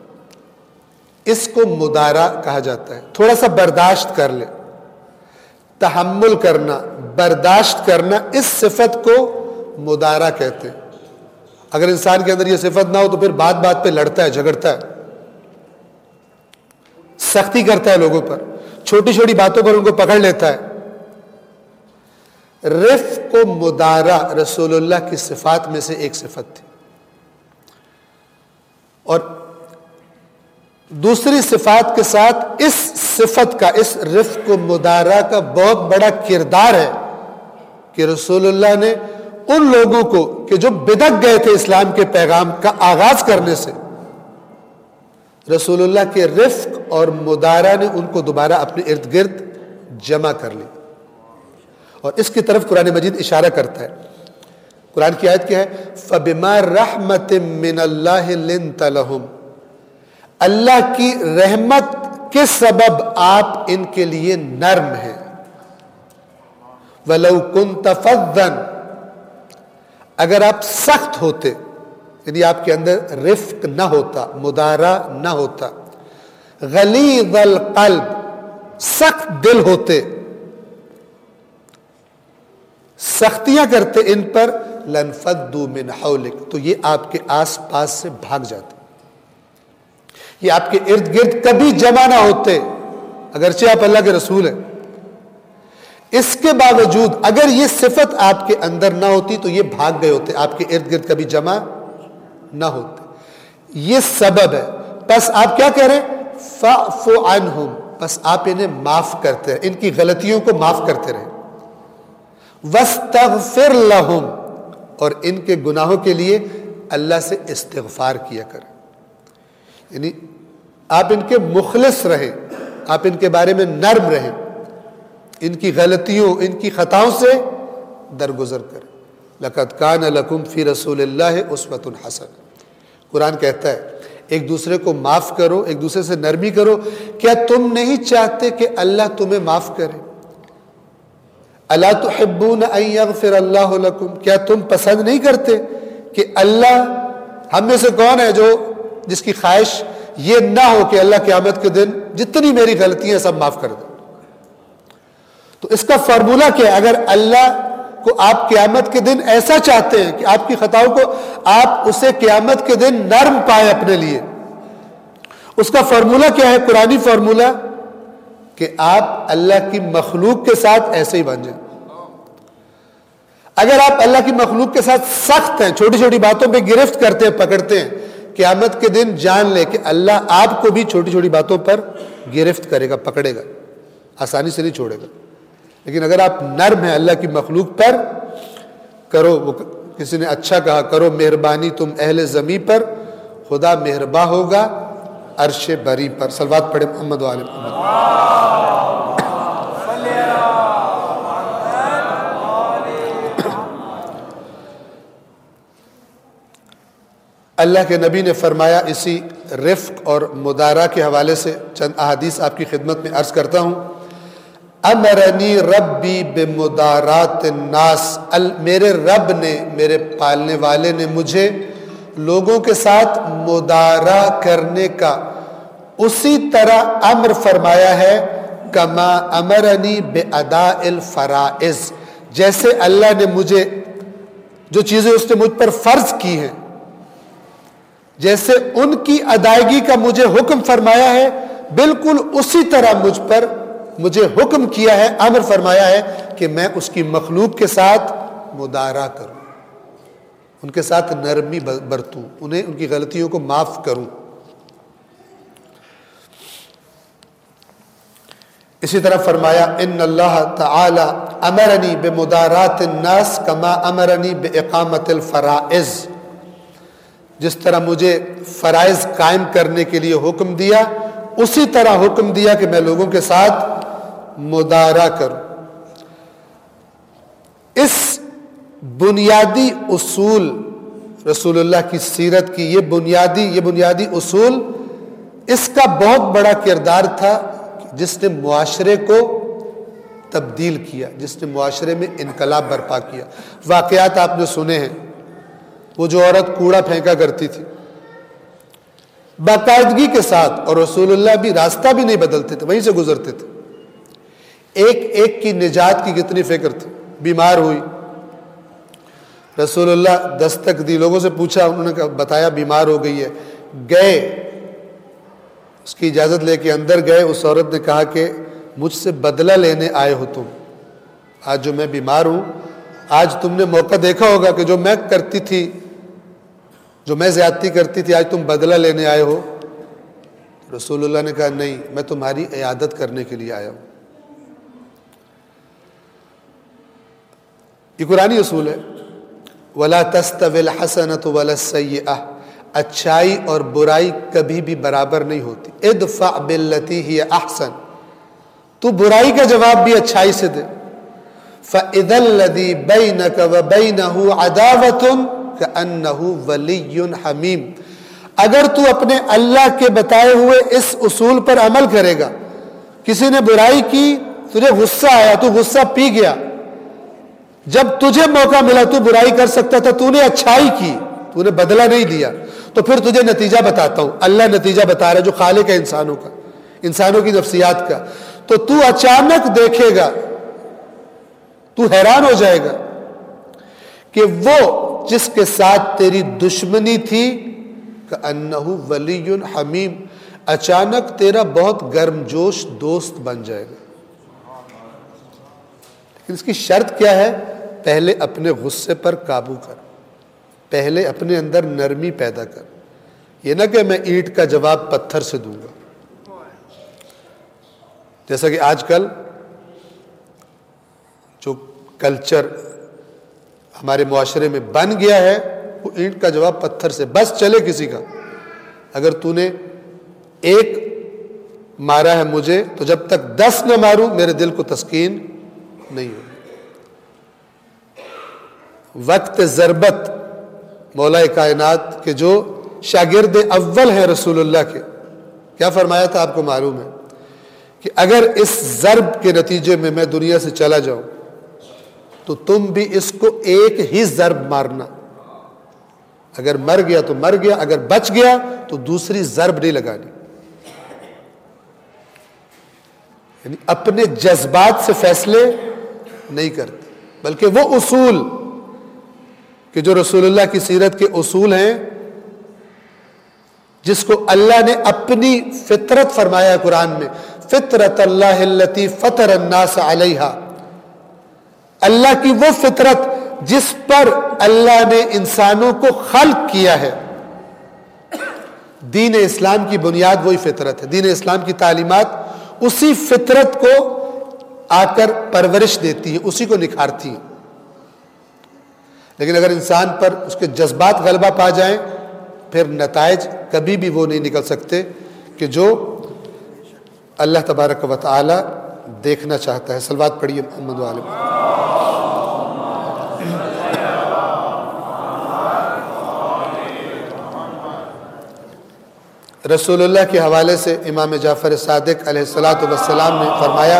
اس کو مدارا کہا جاتا ہے. تھوڑا سا برداشت کر لے، تحمل کرنا، برداشت کرنا، اس صفت کو مدارا کہتے ہیں. اگر انسان کے اندر یہ صفت نہ ہو تو پھر بات بات پہ لڑتا ہے، جھگڑتا ہے، سختی کرتا ہے لوگوں پر، چھوٹی چھوٹی باتوں پر ان کو پکڑ لیتا ہے. رفق و مدارا رسول اللہ کی صفات میں سے ایک صفت تھی. اور دوسری صفات کے ساتھ اس صفت کا، اس رفق و مدارا کا بہت بڑا کردار ہے کہ رسول اللہ نے ان لوگوں کو کہ جو بدک گئے تھے اسلام کے پیغام کا آغاز کرنے سے، رسول اللہ کے رفق اور مدارا نے ان کو دوبارہ اپنے ارد گرد جمع کر لی. اور اس کی طرف قرآن مجید اشارہ کرتا ہے. قرآن کی آیت کیا ہے؟ فَبِمَا رَحْمَةٍ مِّنَ اللَّهِ لِنْتَ لَهُمْ. اللہ کی رحمت کے سبب آپ ان کے لیے نرم ہیں. وَلَوْ كُنْتَ فَظًّا. اگر آپ سخت ہوتے، یعنی آپ کے اندر رفق نہ ہوتا، مدارا نہ ہوتا، غلیظ القلب، سخت دل ہوتے، سختیاں کرتے ان پر، لَنْفَضُّوا مِنْ حَوْلِكَ، تو یہ آپ کے آس پاس سے بھاگ جاتے، یہ آپ کے ارد گرد کبھی جمع نہ ہوتے. اگرچہ آپ اللہ کے رسول ہیں، اس کے باوجود اگر یہ صفت آپ کے اندر نہ ہوتی تو یہ بھاگ گئے ہوتے، آپ کے ارد گرد کبھی جمع نہ ہوتے. یہ سبب ہے. بس آپ کیا کہہ رہے ہیں؟ فَاعْفُ عَنْهُمْ. بس آپ انہیں معاف کرتے ہیں، ان کی غلطیوں کو معاف کرتے رہیں. وَاسْتَغْفِرْ لَهُمْ. اور ان کے گناہوں کے لیے اللہ سے استغفار کیا کریں. یعنی آپ ان کے مخلص رہیں، آپ ان کے بارے میں نرم رہیں، ان کی غلطیوں، ان کی خطاؤں سے درگزر کریں. لَقَدْ كَانَ لَكُمْ فِي رَسُولِ اللَّهِ أُسْوَةٌ حَسَنَةٌ. قرآن کہتا ہے ایک دوسرے کو معاف کرو، ایک دوسرے سے نرمی کرو. کیا تم نہیں چاہتے کہ اللہ تمہیں معاف کرے؟ أَلَا تُحِبُّونَ أَن يَغْفِرَ اللَّهُ لَكُمْ. کیا تم پسند نہیں کرتے کہ اللہ، ہم میں سے کون ہے جو جس کی خواہش یہ نہ ہو کہ اللہ قیامت کے دن جتنی میری غلطیاں سب معاف کر دیں؟ تو اس کا فارمولہ کیا ہے؟ اگر اللہ کو آپ قیامت کے دن ایسا چاہتے ہیں کہ آپ کی خطاؤں کو آپ اسے قیامت کے دن نرم پائیں اپنے لیے، اس کا فارمولہ کیا ہے؟ قرآنی فارمولہ کہ آپ اللہ کی مخلوق کے ساتھ ایسے ہی بن جائیں. اگر آپ اللہ کی مخلوق کے ساتھ سخت ہیں، چھوٹی چھوٹی باتوں پہ گرفت کرتے ہیں، پکڑتے ہیں، قیامت کے دن جان لے کہ اللہ آپ کو بھی چھوٹی چھوٹی باتوں پر گرفت کرے گا، پکڑے گا، آسانی سے نہیں چھوڑے گا. لیکن اگر آپ نرم ہیں اللہ کی مخلوق پر، کرو، وہ کسی نے اچھا کہا، کرو مہربانی تم اہل زمین پر، خدا مہرباں ہوگا عرش بری پر. صلوات پڑھے محمد و آل محمد. اللہ کے نبی نے فرمایا، اسی رفق اور مدارا کے حوالے سے چند احادیث آپ کی خدمت میں عرض کرتا ہوں. امرنی ربی بمدارات الناس. میرے رب نے، میرے پالنے والے نے مجھے لوگوں کے ساتھ مدارا کرنے کا اسی طرح امر فرمایا ہے، کما امرنی باداء الفرائض، جیسے اللہ نے مجھے جو چیزیں اس نے مجھ پر فرض کی ہیں، جیسے ان کی ادائیگی کا مجھے حکم فرمایا ہے، بالکل اسی طرح مجھ پر مجھے حکم کیا ہے، امر فرمایا ہے کہ میں اس کی مخلوق کے ساتھ مدارا کروں، ان کے ساتھ نرمی برتوں، انہیں ان کی غلطیوں کو معاف کروں. اسی طرح فرمایا ان اللہ تعالی امرنی بمدارات الناس کما امرنی باقامت الفرائض، جس طرح مجھے فرائض قائم کرنے کے لیے حکم دیا اسی طرح حکم دیا کہ میں لوگوں کے ساتھ مدارا کروں۔ اس بنیادی اصول رسول اللہ کی سیرت کی، یہ بنیادی یہ بنیادی اصول، اس کا بہت بڑا کردار تھا جس نے معاشرے کو تبدیل کیا، جس نے معاشرے میں انقلاب برپا کیا۔ واقعات آپ نے سنے ہیں، وہ جو عورت کوڑا پھینکا کرتی تھی باقاعدگی کے ساتھ، اور رسول اللہ بھی راستہ بھی نہیں بدلتے تھے، وہیں سے گزرتے تھے، ایک ایک کی نجات کی کتنی فکر تھی۔ بیمار ہوئی، رسول اللہ دستک دی، لوگوں سے پوچھا، انہوں نے بتایا بیمار ہو گئی ہے، گئے اس کی اجازت لے کے اندر گئے، اس عورت نے کہا کہ مجھ سے بدلہ لینے آئے ہو تم، آج جو میں بیمار ہوں، آج تم نے موقع دیکھا ہوگا کہ جو میں کرتی تھی، جو میں زیادتی کرتی تھی، آج تم بدلہ لینے آئے ہو۔ رسول اللہ نے کہا نہیں، میں تمہاری عیادت کرنے کے لیے آیا ہوں۔ یہ قرآنی اصول ہے، وَلَا تَسْتَوِي الْحَسَنَةُ وَلَا السَّيِّئَةُ، اچھائی اور برائی کبھی بھی برابر نہیں ہوتی۔ ادفع باللتی ہی احسن، تو برائی کا جواب بھی اچھائی سے دے۔ فَإِذَا الَّذِي بَيْنَكَ وَبَيْنَهُ عَدَاوَةٌ كَأَنَّهُ وَلِيٌّ حَمِيمٌ، اگر تو اپنے اللہ کے بتائے ہوئے اس اصول پر عمل کرے گا، کسی نے برائی کی، تجھے غصہ آیا، تو غصہ پی گیا، جب تجھے موقع ملا تو برائی کر سکتا تھا، تو نے اچھائی کی، تو نے بدلہ نہیں دیا، تو پھر تجھے نتیجہ بتاتا ہوں، اللہ نتیجہ بتا رہا ہے جو خالق ہے انسانوں کا، انسانوں کی نفسیات کا، تو تو اچانک دیکھے گا، تو حیران ہو جائے گا کہ وہ جس کے ساتھ تیری دشمنی تھی کأنہ ولی حمیم، اچانک تیرا بہت گرم جوش دوست بن جائے گا۔ لیکن اس کی شرط کیا ہے؟ پہلے اپنے غصے پر قابو کر، پہلے اپنے اندر نرمی پیدا کر، یہ نہ کہ میں اینٹ کا جواب پتھر سے دوں گا، جیسا کہ آج کل جو کلچر ہمارے معاشرے میں بن گیا ہے، وہ اینٹ کا جواب پتھر سے، بس چلے کسی کا، اگر تو نے ایک مارا ہے مجھے تو جب تک دس نہ ماروں میرے دل کو تسکین نہیں ہو۔ وقت ضربت مولا کائنات کے جو شاگرد اول ہیں رسول اللہ کے، کیا فرمایا تھا آپ کو معلوم ہے کہ اگر اس ضرب کے نتیجے میں میں دنیا سے چلا جاؤں تو تم بھی اس کو ایک ہی ضرب مارنا، اگر مر گیا تو مر گیا، اگر بچ گیا تو دوسری ضرب نہیں لگانی۔ یعنی اپنے جذبات سے فیصلے نہیں کرتے، بلکہ وہ اصول کہ جو رسول اللہ کی سیرت کے اصول ہیں، جس کو اللہ نے اپنی فطرت فرمایا ہے قرآن میں، فطرت اللہ التی فطر الناس علیہا، اللہ کی وہ فطرت جس پر اللہ نے انسانوں کو خلق کیا ہے۔ دین اسلام کی بنیاد وہی فطرت ہے، دین اسلام کی تعلیمات اسی فطرت کو آ کر پرورش دیتی ہیں، اسی کو نکھارتی ہیں۔ لیکن اگر انسان پر اس کے جذبات غلبہ پا جائیں پھر نتائج کبھی بھی وہ نہیں نکل سکتے کہ جو اللہ تبارک و تعالی دیکھنا چاہتا ہے۔ صلوات پڑھیے محمد وعلی محمد۔ رسول اللہ کے حوالے سے امام جعفر صادق علیہ الصلاۃ والسلام نے فرمایا،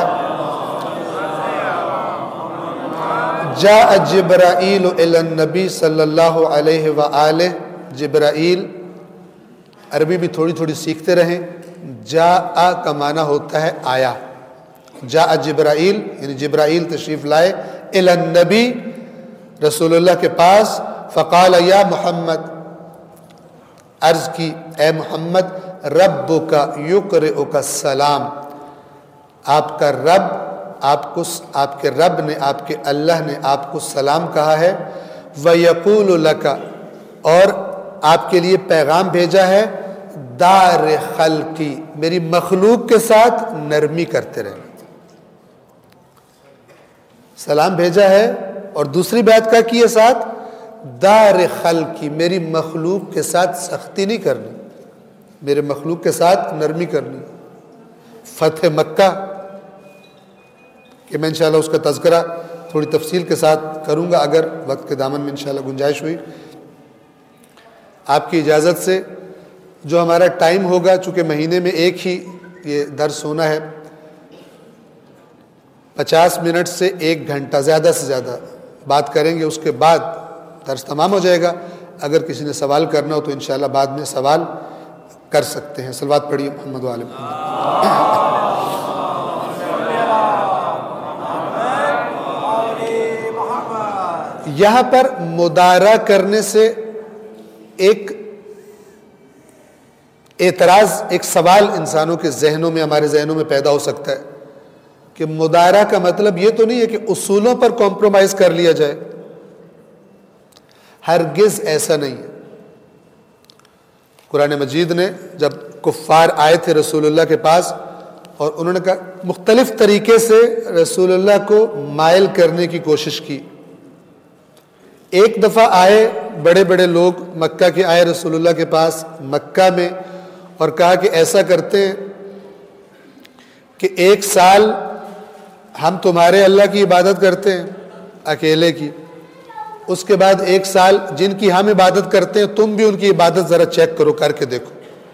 جاء جبرائیل الی النبی صلی اللہ علیہ وآلہ، جبرائیل، عربی بھی تھوڑی تھوڑی سیکھتے رہیں، جاء کا معنی ہوتا ہے آیا، جاء جبرائیل یعنی جبرائیل تشریف لائے، الی النبی رسول اللہ کے پاس، فقال یا محمد، عرض کی اے محمد، ربک یقرئک السلام، آپ کا رب آپ کو آپ کے رب نے آپ کے اللہ نے آپ کو سلام کہا ہے، وَيَقُولُ لَكَ، اور آپ کے لیے پیغام بھیجا ہے، دار خلقی، میری مخلوق کے ساتھ نرمی کرتے رہنا، سلام بھیجا ہے، اور دوسری بات کیا کی ہے ساتھ؟ دار خلقی، میری مخلوق کے ساتھ سختی نہیں کرنی، میرے مخلوق کے ساتھ نرمی کرنی۔ فتح مکہ کہ میں انشاءاللہ اس کا تذکرہ تھوڑی تفصیل کے ساتھ کروں گا اگر وقت کے دامن میں انشاءاللہ گنجائش ہوئی۔ آپ کی اجازت سے جو ہمارا ٹائم ہوگا، چونکہ مہینے میں ایک ہی یہ درس ہونا ہے، پچاس منٹ سے ایک گھنٹہ زیادہ سے زیادہ بات کریں گے، اس کے بعد درس تمام ہو جائے گا۔ اگر کسی نے سوال کرنا ہو تو انشاءاللہ بعد میں سوال کر سکتے ہیں۔ صلوات پڑھیے محمد و آل محمد۔ یہاں پر مدارا کرنے سے ایک اعتراض، ایک سوال انسانوں کے ذہنوں میں، ہمارے ذہنوں میں پیدا ہو سکتا ہے کہ مدارا کا مطلب یہ تو نہیں ہے کہ اصولوں پر کمپرومائز کر لیا جائے۔ ہرگز ایسا نہیں ہے۔ قرآن مجید نے جب کفار آئے تھے رسول اللہ کے پاس اور انہوں نے کہا مختلف طریقے سے رسول اللہ کو مائل کرنے کی کوشش کی۔ ایک دفعہ آئے بڑے بڑے لوگ مکہ کے، آئے رسول اللہ کے پاس مکہ میں اور کہا کہ ایسا کرتے ہیں کہ ایک سال ہم تمہارے اللہ کی عبادت کرتے ہیں اکیلے کی، اس کے بعد ایک سال جن کی ہم عبادت کرتے ہیں تم بھی ان کی عبادت ذرا چیک کرو، کر کے دیکھو،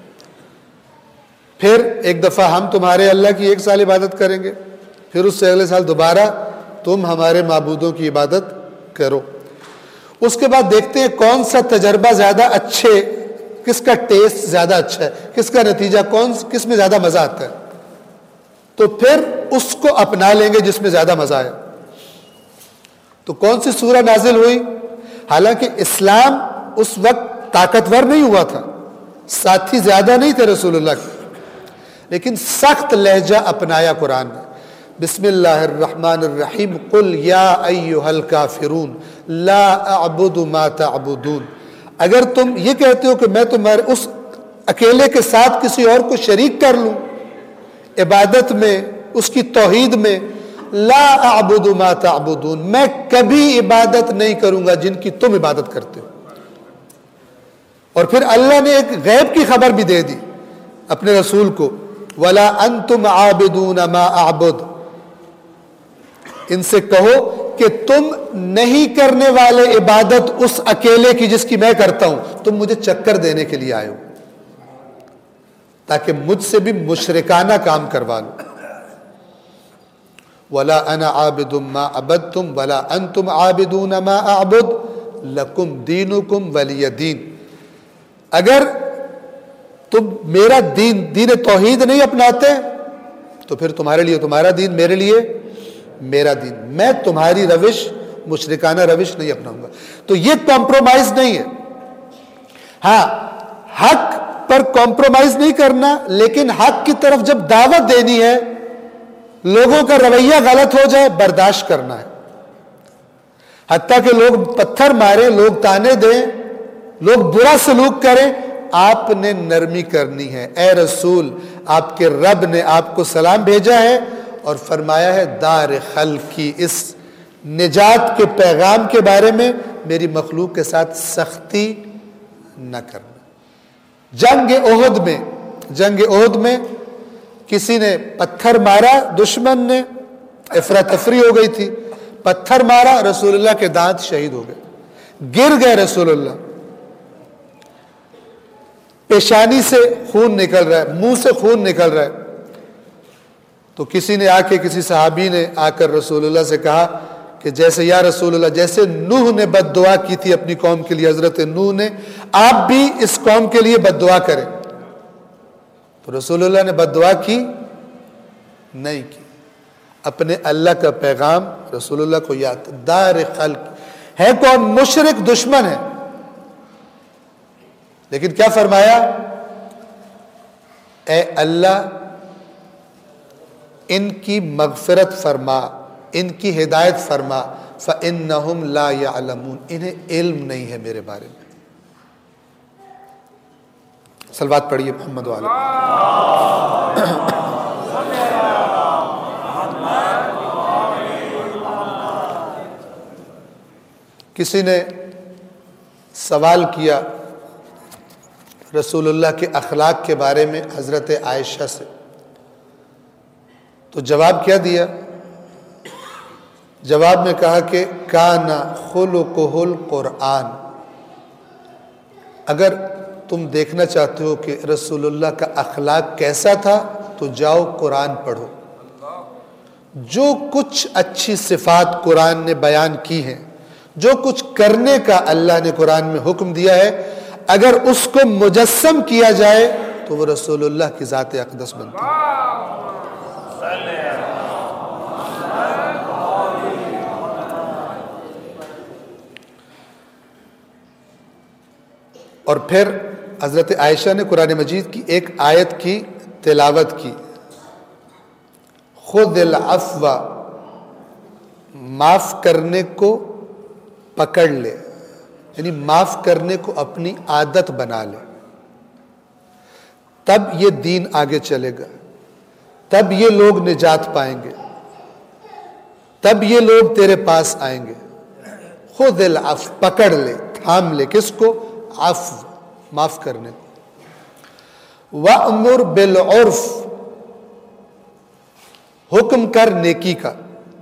پھر ایک دفعہ ہم تمہارے اللہ کی ایک سال عبادت کریں گے، پھر اس سے اگلے سال دوبارہ تم ہمارے معبودوں کی عبادت کرو۔ اس کے بعد دیکھتے ہیں کون سا تجربہ زیادہ اچھے، کس کا ٹیسٹ زیادہ اچھا ہے، کس کا نتیجہ کون کس میں زیادہ مزہ آتا ہے، تو پھر اس کو اپنا لیں گے جس میں زیادہ مزہ آئے۔ تو کون سی سورہ نازل ہوئی؟ حالانکہ اسلام اس وقت طاقتور نہیں ہوا تھا، ساتھی زیادہ نہیں تھے رسول اللہ کے، لیکن سخت لہجہ اپنایا قرآن نے۔ بسم اللہ الرحمن الرحیم، قل یا ایھا الکافرون لا اعبد ما تعبدون۔ اگر تم یہ کہتے ہو کہ میں تمہارے اس اکیلے کے ساتھ کسی اور کو شریک کر لوں عبادت میں، اس کی توحید میں، لا اعبد ما تعبدون، میں کبھی عبادت نہیں کروں گا جن کی تم عبادت کرتے ہو۔ اور پھر اللہ نے ایک غیب کی خبر بھی دے دی اپنے رسول کو، ولا انتم عابدون ما اعبد، ان سے کہو کہ تم نہیں کرنے والے عبادت اس اکیلے کی جس کی میں کرتا ہوں، تم مجھے چکر دینے کے لیے آئے ہو تاکہ مجھ سے بھی مشرکانہ کام کروا لو۔ ولا انا عابد ما عبدتم ولا انتم عابدون ما اعبد لکم دینکم ولی دین۔ اگر تم میرا دین دین توحید نہیں اپناتے تو پھر تمہارے لیے تمہارا دین، میرے لیے میرا دین، میں تمہاری روش مشرکانہ روش نہیں اپناؤں گا۔ تو یہ کمپرومائز نہیں ہے۔ ہاں، حق پر کمپرومائز نہیں کرنا، لیکن حق کی طرف جب دعوت دینی ہے، لوگوں کا رویہ غلط ہو جائے برداشت کرنا ہے، حتیٰ کہ لوگ پتھر مارے، لوگ تانے دیں، لوگ برا سلوک کریں، آپ نے نرمی کرنی ہے۔ اے رسول، آپ کے رب نے آپ کو سلام بھیجا ہے اور فرمایا ہے دار خلق کی، اس نجات کے پیغام کے بارے میں میری مخلوق کے ساتھ سختی نہ کرنا۔ جنگ احد میں جنگ احد میں کسی نے پتھر مارا، دشمن نے، افراتفری ہو گئی تھی، پتھر مارا، رسول اللہ کے دانت شہید ہو گئے، گر گئے رسول اللہ، پیشانی سے خون نکل رہا ہے، منہ سے خون نکل رہا ہے۔ تو کسی نے آ کے کسی صحابی نے آ کر رسول اللہ سے کہا کہ جیسے یا رسول اللہ، جیسے نوح نے بد دعا کی تھی اپنی قوم کے لیے، حضرت نوح نے، آپ بھی اس قوم کے لیے بد دعا کریں۔ تو رسول اللہ نے بد دعا کی نہیں کی، اپنے اللہ کا پیغام رسول اللہ کو یاد۔ دار خلق ہے کون؟ مشرک، دشمن ہے، لیکن کیا فرمایا؟ اے اللہ ان کی مغفرت فرما، ان کی ہدایت فرما، فَإِنَّهُمْ لَا يَعْلَمُونَ، انہیں علم نہیں ہے میرے بارے میں۔ صلوات پڑھیے محمد و آلہ۔ کسی نے سوال کیا رسول اللہ کے اخلاق کے بارے میں حضرت عائشہ سے، تو جواب کیا دیا؟ جواب میں کہا کہ کان خلقہ القرآن۔ اگر تم دیکھنا چاہتے ہو کہ رسول اللہ کا اخلاق کیسا تھا تو جاؤ قرآن پڑھو۔ جو کچھ اچھی صفات قرآن نے بیان کی ہیں، جو کچھ کرنے کا اللہ نے قرآن میں حکم دیا ہے، اگر اس کو مجسم کیا جائے تو وہ رسول اللہ کی ذات اقدس بنتی ہے۔ اور پھر حضرت عائشہ نے قرآن مجید کی ایک آیت کی تلاوت کی، خذ العفو، معاف کرنے کو پکڑ لے، یعنی معاف کرنے کو اپنی عادت بنا لے، تب یہ دین آگے چلے گا، تب یہ لوگ نجات پائیں گے، تب یہ لوگ تیرے پاس آئیں گے۔ خذ العفو، پکڑ لے، تھام لے، کس کو؟ عفو، معاف کرنے کو۔ وَأْمُرْ بِالْعُرْفِ، حکم کر نیکی کا،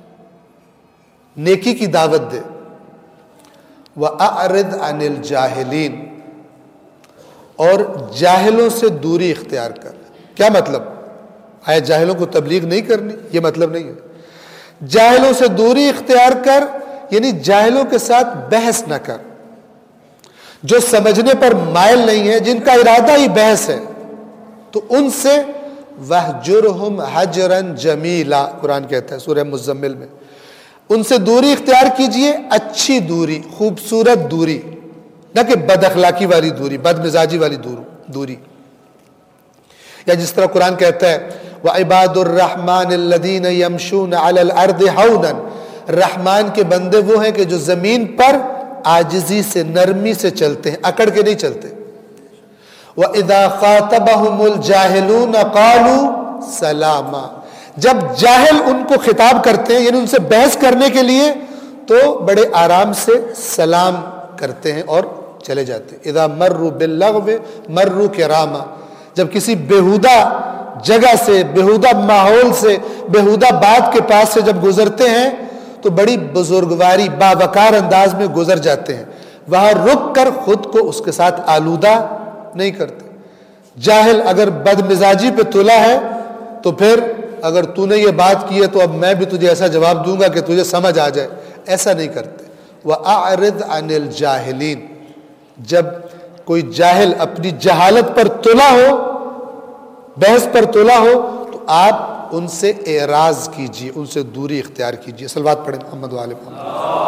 نیکی کی دعوت دے۔ وَأَعْرِضْ عَنِ الْجَاهِلِينَ، اور جاہلوں سے دوری اختیار کر۔ کیا مطلب؟ آیا جاہلوں کو تبلیغ نہیں کرنی؟ یہ مطلب نہیں ہے۔ جاہلوں سے دوری اختیار کر یعنی جاہلوں کے ساتھ بحث نہ کر، جو سمجھنے پر مائل نہیں ہے، جن کا ارادہ ہی بحث ہے، تو ان سے وَاهْجُرْهُمْ حَجْرًا جَمِيلًا، قرآن کہتا ہے سورہ مزمل میں، ان سے دوری اختیار کیجئے، اچھی دوری، خوبصورت دوری، نہ کہ بد اخلاقی والی دوری، بد مزاجی والی دوری۔ یا جس طرح قرآن کہتا ہے وَعِبَادُ الرَّحْمَنِ الَّذِينَ يَمْشُونَ عَلَى الْأَرْضِ هَوْنًا، رحمان کے بندے وہ ہیں کہ جو زمین پر عاجزی سے، نرمی سے چلتے ہیں، اکڑ کے نہیں چلتے۔ وَإِذَا خَاطَبَهُمُ الْجَاهِلُونَ قَالُوا سَلَامًا، جب جاہل ان کو خطاب کرتے ہیں، یعنی ان سے بحث کرنے کے لیے، تو بڑے آرام سے سلام کرتے ہیں اور چلے جاتے ہیں۔ اذا مروا باللغو مروا کراما، جب کسی بیہودہ جگہ سے، بیہودہ ماحول سے، بیہودہ بات کے پاس سے جب گزرتے ہیں تو بڑی بزرگواری، باوقار انداز میں گزر جاتے ہیں، وہاں رک کر خود کو اس کے ساتھ آلودہ نہیں کرتے۔ جاہل اگر بد مزاجی پہ تلا ہے تو پھر اگر تو نے یہ بات کی ہے تو اب میں بھی تجھے ایسا جواب دوں گا کہ تجھے سمجھ آ جائے، ایسا نہیں کرتے۔ وَأَعْرِضْ عَنِ الْجَاهِلِينَ، جب کوئی جاہل اپنی جہالت پر تلا ہو، بحث پر تلا ہو، تو آپ ان سے اعراض کیجئے، ان سے دوری اختیار کیجئے۔ صلوات پڑھیں محمد وآل محمد۔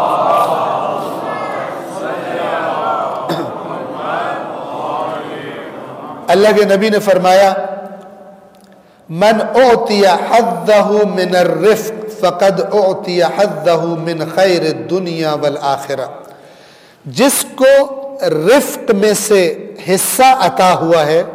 اللہ کے نبی نے فرمایا من اعطی حظہ من الرفق فقد اعطی حظہ من خیر الدنیا والآخرہ، جس کو رفق میں سے حصہ عطا ہوا ہے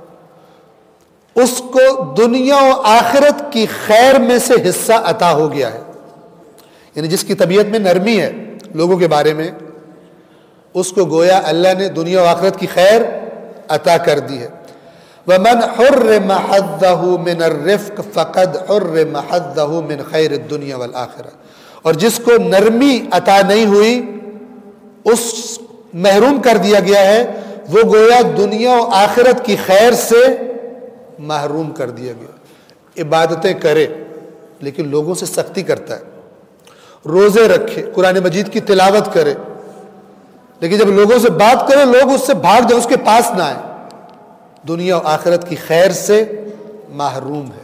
اس کو دنیا و آخرت کی خیر میں سے حصہ عطا ہو گیا ہے۔ یعنی جس کی طبیعت میں نرمی ہے لوگوں کے بارے میں، اس کو گویا اللہ نے دنیا و آخرت کی خیر عطا کر دی ہے۔ وَمَنْ حُرِّمَ حَظَّهُ مِنَ الرِّفْقِ فَقَدْ حُرِّمَ حَظَّهُ مِنْ خَيْرِ الدُّنْيَا وَالْآخِرَةِ، اور جس کو نرمی عطا نہیں ہوئی اس محروم کر دیا گیا ہے، وہ گویا دنیا و آخرت کی خیر سے محروم کر دیا گیا۔ عبادتیں کرے لیکن لوگوں سے سختی کرتا ہے، روزے رکھے، قرآن مجید کی تلاوت کرے، لیکن جب لوگوں سے بات کرے لوگ اس سے بھاگ جائیں، اس کے پاس نہ آئیں، دنیا و آخرت کی خیر سے محروم ہے۔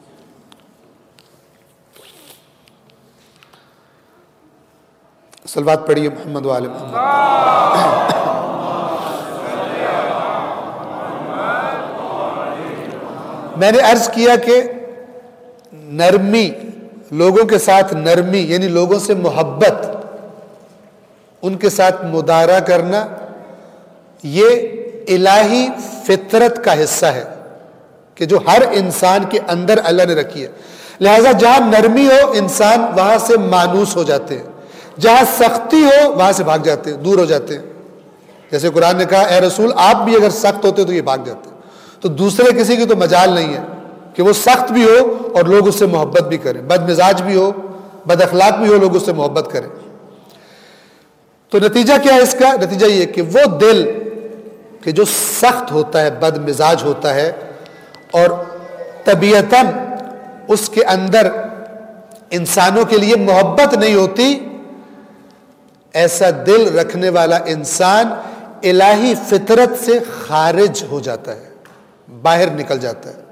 صلوات پڑھیے محمد وآل محمد۔ میں نے عرض کیا کہ نرمی، لوگوں کے ساتھ نرمی یعنی لوگوں سے محبت، ان کے ساتھ مدارا کرنا، یہ الہی فطرت کا حصہ ہے کہ جو ہر انسان کے اندر اللہ نے رکھی ہے۔ لہٰذا جہاں نرمی ہو انسان وہاں سے مانوس ہو جاتے ہیں، جہاں سختی ہو وہاں سے بھاگ جاتے ہیں، دور ہو جاتے ہیں. جیسے قرآن نے کہا اے رسول آپ بھی اگر سخت ہوتے تو یہ بھاگ جاتے. تو دوسرے کسی کی تو مجال نہیں ہے کہ وہ سخت بھی ہو اور لوگ اس سے محبت بھی کریں، بد مزاج بھی ہو، بد اخلاق بھی ہو، لوگ اس سے محبت کریں. تو نتیجہ کیا ہے اس کا؟ نتیجہ یہ کہ وہ دل کہ جو سخت ہوتا ہے، بد مزاج ہوتا ہے اور طبیعتاً اس کے اندر انسانوں کے لیے محبت نہیں ہوتی، ایسا دل رکھنے والا انسان الہی فطرت سے خارج ہو جاتا ہے، باہر نکل جاتا ہے.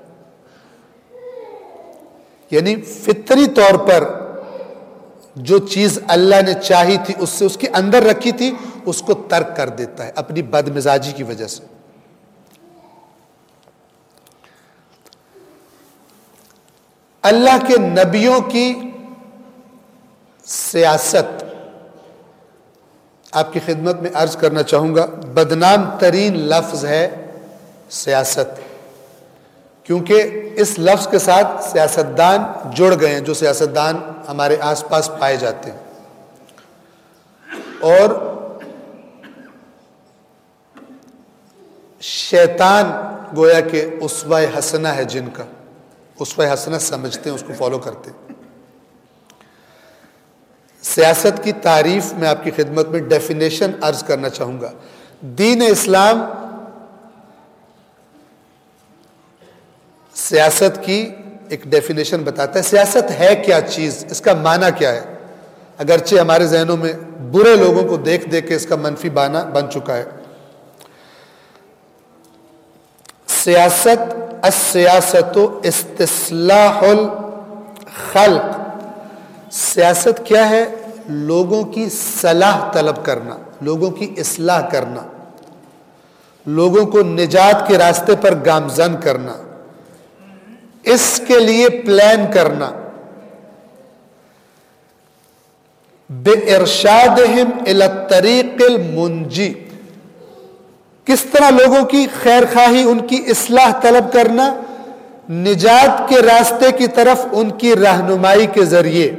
یعنی فطری طور پر جو چیز اللہ نے چاہی تھی اس سے اس کے اندر رکھی تھی اس کو ترک کر دیتا ہے اپنی بد مزاجی کی وجہ سے. اللہ کے نبیوں کی سیاست آپ کی خدمت میں عرض کرنا چاہوں گا. بدنام ترین لفظ ہے سیاست، کیونکہ اس لفظ کے ساتھ سیاستدان جڑ گئے ہیں، جو سیاستدان ہمارے آس پاس پائے جاتے ہیں. اور شیطان گویا کہ اسوہ حسنہ ہے، جن کا اسوہ حسنہ سمجھتے ہیں، اس کو فالو کرتے ہیں. سیاست کی تعریف میں آپ کی خدمت میں ڈیفینیشن عرض کرنا چاہوں گا. دین اسلام سیاست کی ایک ڈیفینیشن بتاتا ہے. سیاست ہے کیا چیز، اس کا معنی کیا ہے؟ اگرچہ ہمارے ذہنوں میں برے لوگوں کو دیکھ دیکھ کے اس کا منفی معنی بن چکا ہے. سیاست السیاست استصلاح الخلق. سیاست کیا ہے؟ لوگوں کی صلاح طلب کرنا، لوگوں کی اصلاح کرنا، لوگوں کو نجات کے راستے پر گامزن کرنا، اس کے لیے پلان کرنا. بِإِرْشَادِهِمْ إِلَى الطَّرِيقِ الْمُنْجِي. کس طرح لوگوں کی خیر خواہی، ان کی اصلاح طلب کرنا، نجات کے راستے کی طرف ان کی رہنمائی کے ذریعے.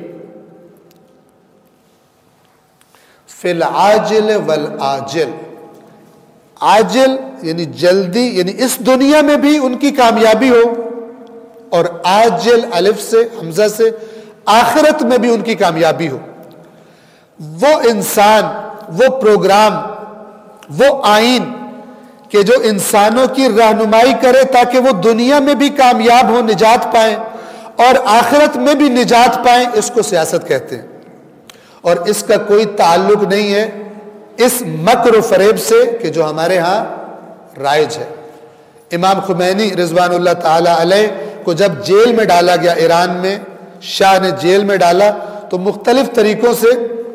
فی العاجل والآجل. عاجل یعنی جلدی، یعنی اس دنیا میں بھی ان کی کامیابی ہو، اور آجل الف سے حمزہ سے آخرت میں بھی ان کی کامیابی ہو. وہ انسان، وہ پروگرام، وہ آئین کہ جو انسانوں کی رہنمائی کرے تاکہ وہ دنیا میں بھی کامیاب ہوں، نجات پائیں، اور آخرت میں بھی نجات پائیں، اس کو سیاست کہتے ہیں. اور اس کا کوئی تعلق نہیں ہے اس مکر و فریب سے کہ جو ہمارے ہاں رائج ہے. امام خمینی رضوان اللہ تعالی علیہ کو جب جیل میں ڈالا گیا، ایران میں شاہ نے جیل میں ڈالا، تو مختلف طریقوں سے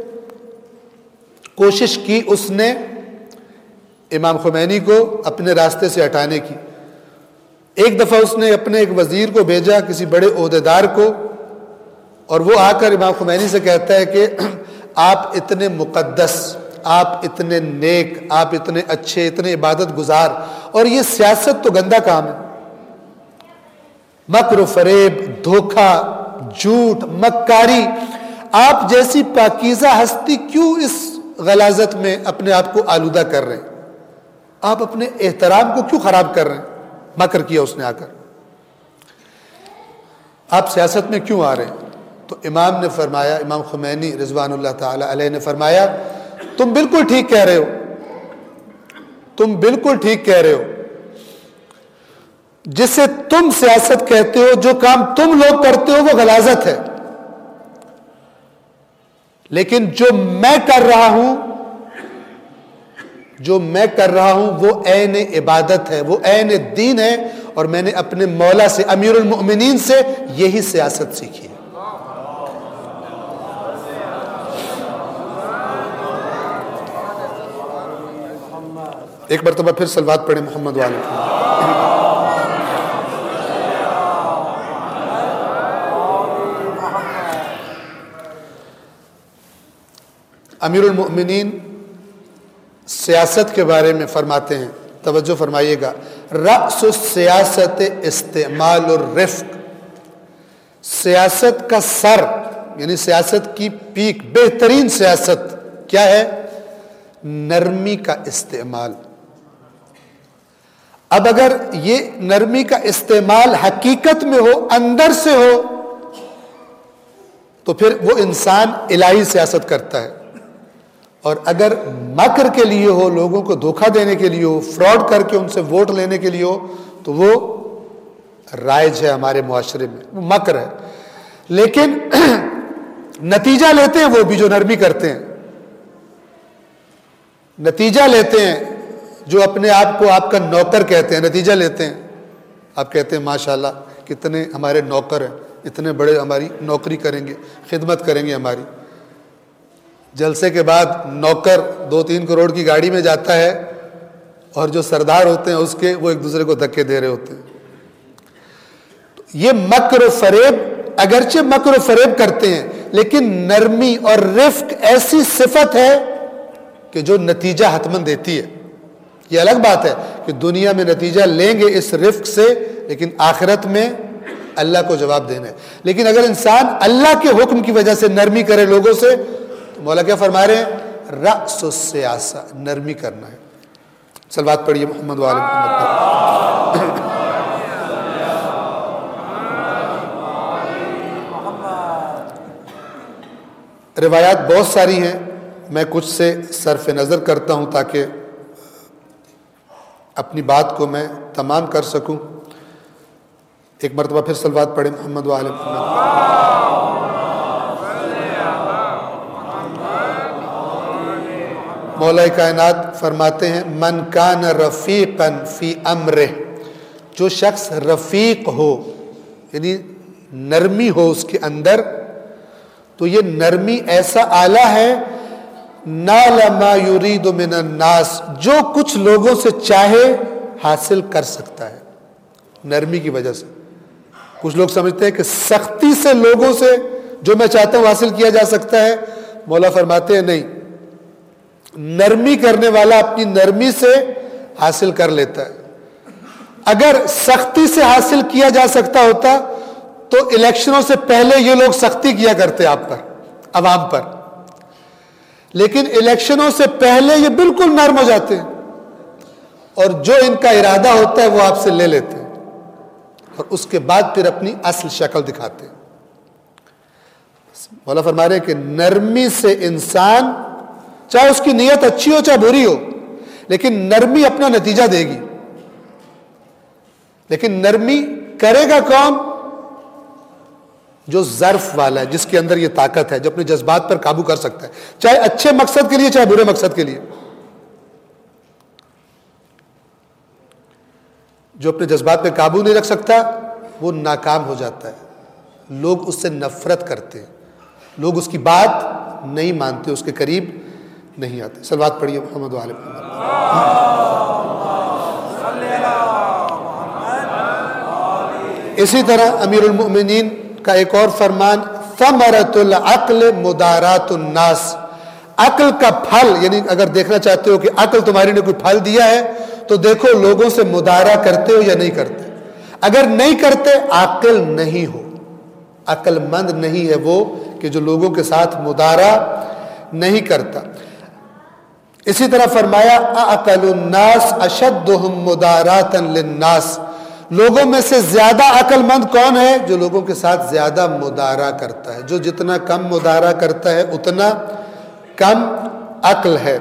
کوشش کی اس نے امام خمینی کو اپنے راستے سے ہٹانے کی. ایک دفعہ اس نے اپنے ایک وزیر کو بھیجا، کسی بڑے عہدیدار کو، اور وہ آ کر امام خمینی سے کہتا ہے کہ آپ اتنے مقدس، آپ اتنے نیک، آپ اتنے اچھے، اتنے عبادت گزار، اور یہ سیاست تو گندا کام ہے. مکر و فریب، دھوکہ، جھوٹ، مکاری. آپ جیسی پاکیزہ ہستی کیوں اس غلاظت میں اپنے آپ کو آلودہ کر رہے ہیں؟ آپ اپنے احترام کو کیوں خراب کر رہے ہیں؟ مکر کیا اس نے آ کر. آپ سیاست میں کیوں آ رہے ہیں؟ تو امام نے فرمایا، امام خمینی رضوان اللہ تعالی علیہ نے فرمایا، تم بالکل ٹھیک کہہ رہے ہو، تم بالکل ٹھیک کہہ رہے ہو. جسے تم سیاست کہتے ہو، جو کام تم لوگ کرتے ہو وہ غلاظت ہے، لیکن جو میں کر رہا ہوں جو میں کر رہا ہوں وہ عین عبادت ہے، وہ عین دین ہے، اور میں نے اپنے مولا سے، امیر المؤمنین سے یہی سیاست سیکھی ہے. ایک مرتبہ پھر صلوات پڑھیں محمد والے. امیر المؤمنین سیاست کے بارے میں فرماتے ہیں، توجہ فرمائیے گا، رأس السیاست استعمال الرفق. سیاست کا سر یعنی سیاست کی پیک، بہترین سیاست کیا ہے؟ نرمی کا استعمال۔ اب اگر یہ نرمی کا استعمال حقیقت میں ہو، اندر سے ہو، تو پھر وہ انسان الہی سیاست کرتا ہے۔ اور اگر مکر کے لیے ہو، لوگوں کو دھوکہ دینے کے لیے ہو، فراڈ کر کے ان سے ووٹ لینے کے لیے ہو، تو وہ رائج ہے ہمارے معاشرے میں، وہ مکر ہے۔ لیکن نتیجہ لیتے ہیں وہ بھی جو نرمی کرتے ہیں، نتیجہ لیتے ہیں جو اپنے آپ کو آپ کا نوکر کہتے ہیں، نتیجہ لیتے ہیں۔ آپ کہتے ہیں ماشاءاللہ کتنے ہمارے نوکر ہیں، اتنے بڑے ہماری نوکری کریں گے، خدمت کریں گے ہماری۔ جلسے کے بعد نوکر دو تین کروڑ کی گاڑی میں جاتا ہے اور جو سردار ہوتے ہیں اس کے، وہ ایک دوسرے کو دھکے دے رہے ہوتے ہیں۔ یہ مکر و فریب، اگرچہ مکر و فریب کرتے ہیں لیکن نرمی اور رفق ایسی صفت ہے کہ جو نتیجہ حتماً دیتی ہے۔ یہ الگ بات ہے کہ دنیا میں نتیجہ لیں گے اس رفق سے، لیکن آخرت میں اللہ کو جواب دینا ہے۔ لیکن اگر انسان اللہ کے حکم کی وجہ سے نرمی کرے لوگوں سے، تو مولا کیا فرما رہے ہیں؟ رأس السیاسہ، نرمی کرنا ہے۔ صلوات پڑھیے محمد وآل محمد پر۔ روایات بہت ساری ہیں، میں کچھ سے صرف نظر کرتا ہوں تاکہ اپنی بات کو میں تمام کر سکوں۔ ایک مرتبہ پھر صلوات پڑھیں محمد وآل محمد۔ مولا کائنات فرماتے ہیں من کان رفیقا فی امرہ، جو شخص رفیق ہو یعنی نرمی ہو اس کے اندر، تو یہ نرمی ایسا آلہ ہے، نال ما یرید من الناس، جو کچھ لوگوں سے چاہے حاصل کر سکتا ہے نرمی کی وجہ سے۔ کچھ لوگ سمجھتے ہیں کہ سختی سے لوگوں سے جو میں چاہتا ہوں حاصل کیا جا سکتا ہے، مولا فرماتے ہیں نہیں، نرمی کرنے والا اپنی نرمی سے حاصل کر لیتا ہے۔ اگر سختی سے حاصل کیا جا سکتا ہوتا تو الیکشنوں سے پہلے یہ لوگ سختی کیا کرتے آپ پر، عوام پر، لیکن الیکشنوں سے پہلے یہ بالکل نرم ہو جاتے ہیں، اور جو ان کا ارادہ ہوتا ہے وہ آپ سے لے لیتے ہیں، اور اس کے بعد پھر اپنی اصل شکل دکھاتے ہیں۔ مولا فرما رہے ہیں کہ نرمی سے انسان، چاہے اس کی نیت اچھی ہو چاہے بری ہو، لیکن نرمی اپنا نتیجہ دے گی۔ لیکن نرمی کرے گا کون؟ جو ظرف والا ہے، جس کے اندر یہ طاقت ہے، جو اپنے جذبات پر قابو کر سکتا ہے، چاہے اچھے مقصد کے لیے چاہے برے مقصد کے لیے۔ جو اپنے جذبات پہ قابو نہیں رکھ سکتا وہ ناکام ہو جاتا ہے، لوگ اس سے نفرت کرتے ہیں، لوگ اس کی بات نہیں مانتے، اس کے قریب نہیں آتے۔ صلوات پڑھیے محمد وآل محمد۔ اسی طرح امیر المؤمنین کا ایک اور فرمان، ثمرۃ العقل مدارات الناس، عقل کا پھل، یعنی اگر دیکھنا چاہتے ہو کہ عقل تمہاری نے کوئی پھل دیا ہے تو دیکھو لوگوں سے مدارا کرتے ہو یا نہیں کرتے۔ اگر نہیں کرتے عاقل نہیں ہو، عقل مند نہیں ہے وہ کہ جو لوگوں کے ساتھ مدارا نہیں کرتا۔ اسی طرح فرمایا اعقل الناس اشدهم مداراتا للناس، لوگوں میں سے زیادہ عقل مند کون ہے؟ جو لوگوں کے ساتھ زیادہ مدارا کرتا ہے، جو جتنا کم مدارا کرتا ہے اتنا کم عقل ہے۔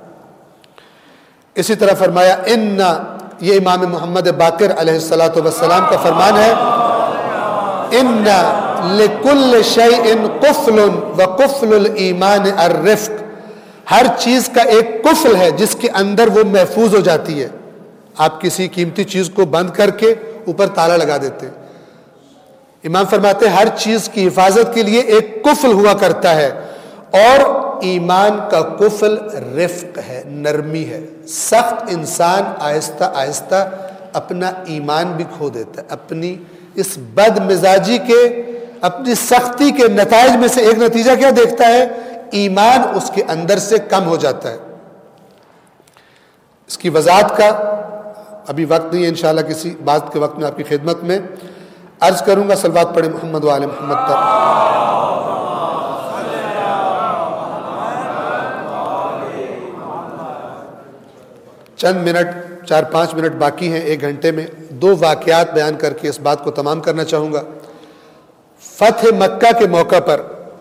اسی طرح فرمایا ان، یہ امام محمد باقر علیہ الصلوۃ والسلام کا فرمان ہے، ان لکل شیء قفل وقفل الایمان الرفق، ہر چیز کا ایک قفل ہے جس کے اندر وہ محفوظ ہو جاتی ہے۔ آپ کسی قیمتی چیز کو بند کر کے اوپر تالا لگا دیتے ہیں، امام فرماتے ہیں ہر چیز کی حفاظت کے لیے ایک قفل ہوا کرتا ہے، اور ایمان کا قفل رفق ہے، نرمی ہے۔ سخت انسان آہستہ آہستہ اپنا ایمان بھی کھو دیتا ہے، اپنی اس بد مزاجی کے، اپنی سختی کے نتائج میں سے ایک نتیجہ کیا دیکھتا ہے؟ ایمان اس کے اندر سے کم ہو جاتا ہے۔ اس کی وضاحت کا ابھی وقت نہیں ہے، انشاءاللہ کسی بات کے وقت میں آپ کی خدمت میں عرض کروں گا۔ صلوات پڑھیں محمد وآل محمد پر۔ چند منٹ چار پانچ منٹ باقی ہیں ایک گھنٹے میں، دو واقعات بیان کر کے اس بات کو تمام کرنا چاہوں گا۔ فتح مکہ کے موقع پر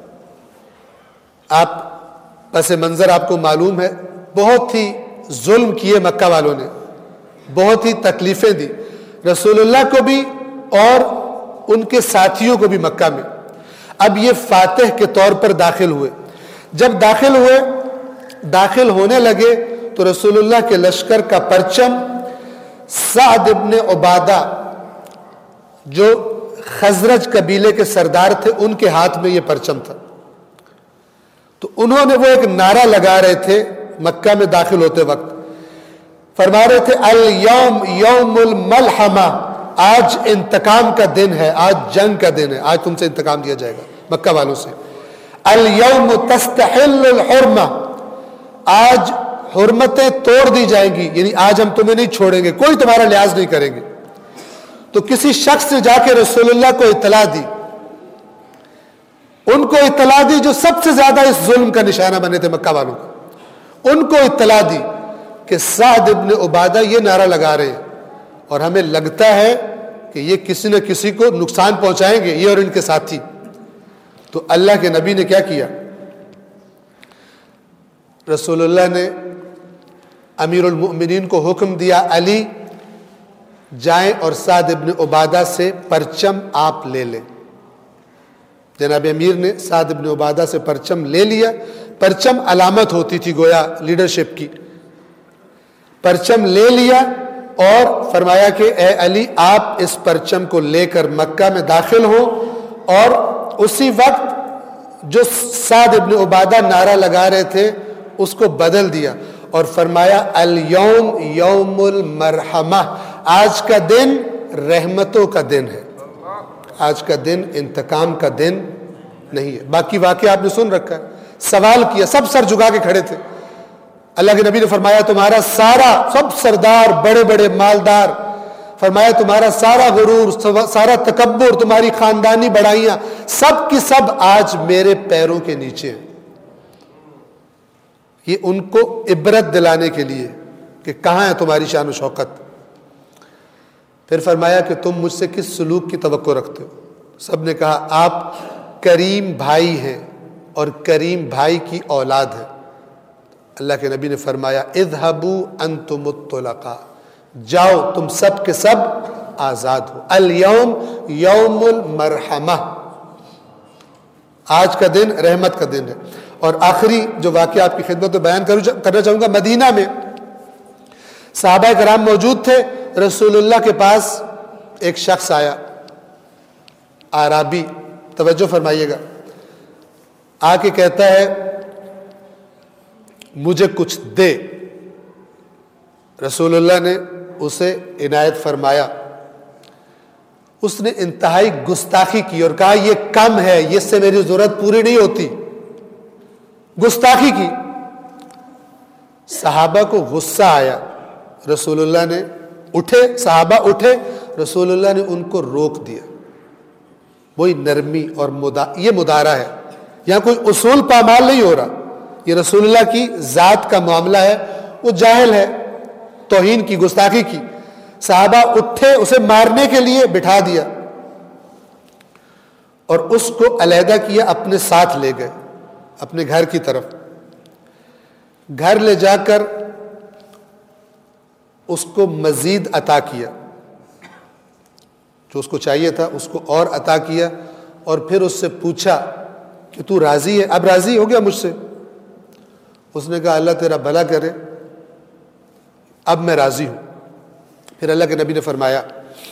آپ پس منظر آپ کو معلوم ہے، بہت ہی ظلم کیے مکہ والوں نے، بہت ہی تکلیفیں دی رسول اللہ کو بھی اور ان کے ساتھیوں کو بھی مکہ میں۔ اب یہ فاتح کے طور پر داخل ہوئے، جب داخل ہوئے داخل ہونے لگے تو رسول اللہ کے لشکر کا پرچم سعد ابن عبادہ جو خزرج قبیلے کے سردار تھے ان کے ہاتھ میں یہ پرچم تھا۔ تو انہوں نے وہ ایک نعرہ لگا رہے تھے مکہ میں داخل ہوتے وقت، فرما رہے تھے الیوم یوم الملحمہ، آج انتقام کا دن ہے، آج جنگ کا دن ہے، آج تم سے انتقام دیا جائے گا مکہ والوں سے۔ الیوم تستحل الحرمہ، آج حرمتیں توڑ دی جائیں گی، یعنی آج ہم تمہیں نہیں چھوڑیں گے، کوئی تمہارا لحاظ نہیں کریں گے۔ تو کسی شخص نے جا کے رسول اللہ کو اطلاع دی، ان کو اطلاع دی جو سب سے زیادہ اس ظلم کا نشانہ بنے تھے مکہ والوں کو، ان کو اطلاع دی کہ سعد ابن عبادہ یہ نعرہ لگا رہے ہیں اور ہمیں لگتا ہے کہ یہ کسی نہ کسی کو نقصان پہنچائیں گے، یہ اور ان کے ساتھی۔ تو اللہ کے نبی نے کیا کیا؟ رسول اللہ نے امیر المؤمنین کو حکم دیا، علی جائیں اور سعد ابن عبادہ سے پرچم آپ لے لیں۔ جناب امیر نے سعد ابن عبادہ سے پرچم لے لیا۔ پرچم علامت ہوتی تھی گویا لیڈرشپ کی۔ پرچم لے لیا اور فرمایا کہ اے علی آپ اس پرچم کو لے کر مکہ میں داخل ہو، اور اسی وقت جو سعد ابن عبادہ نعرہ لگا رہے تھے اس کو بدل دیا اور فرمایا الیوم یوم المرحمہ، آج کا دن رحمتوں کا دن ہے، آج کا دن انتقام کا دن نہیں ہے۔ باقی واقعہ آپ نے سن رکھا ہے۔ سوال کیا، سب سر جھکا کے کھڑے تھے۔ اللہ کے نبی نے فرمایا تمہارا سارا، سب سردار بڑے بڑے مالدار، فرمایا تمہارا سارا غرور، سارا تکبر، تمہاری خاندانی بڑائیاں سب کی سب آج میرے پیروں کے نیچے ہیں۔ یہ ان کو عبرت دلانے کے لیے کہ کہاں ہے تمہاری شان و شوکت۔ پھر فرمایا کہ تم مجھ سے کس سلوک کی توقع رکھتے ہو؟ سب نے کہا آپ کریم بھائی ہیں اور کریم بھائی کی اولاد ہیں۔ اللہ کے نبی نے فرمایا اذهبوا انتم الطلقاء، جاؤ تم سب کے سب آزاد ہو۔ الیوم یوم المرحمہ، آج کا دن رحمت کا دن ہے۔ اور آخری جو واقعہ آپ کی خدمت میں بیان کرنا چاہوں گا، مدینہ میں صحابہ کرام موجود تھے، رسول اللہ کے پاس ایک شخص آیا، اعرابی، توجہ فرمائیے گا، آ کے کہتا ہے مجھے کچھ دے۔ رسول اللہ نے اسے عنایت فرمایا، اس نے انتہائی گستاخی کی اور کہا یہ کم ہے، اس سے میری ضرورت پوری نہیں ہوتی، گستاخی کی۔ صحابہ کو غصہ آیا، رسول اللہ نے اٹھے، صحابہ اٹھے، رسول اللہ نے ان کو روک دیا۔ وہی نرمی اور مدا یہ مدارہ ہے، یہاں کوئی اصول پامال نہیں ہو رہا، یہ رسول اللہ کی ذات کا معاملہ ہے۔ وہ جاہل ہے، توہین کی، گستاخی کی۔ صحابہ اٹھے، اسے مارنے کے لیے بٹھا دیا اور اس کو علیحدہ کیا، اپنے ساتھ لے گئے اپنے گھر کی طرف۔ گھر لے جا کر اس کو مزید عطا کیا، جو اس کو چاہیے تھا اس کو اور عطا کیا، اور پھر اس سے پوچھا کہ تو راضی ہے؟ اب راضی ہو گیا مجھ سے؟ اس نے کہا اللہ تیرا بھلا کرے، اب میں راضی ہوں۔ پھر اللہ کے نبی نے فرمایا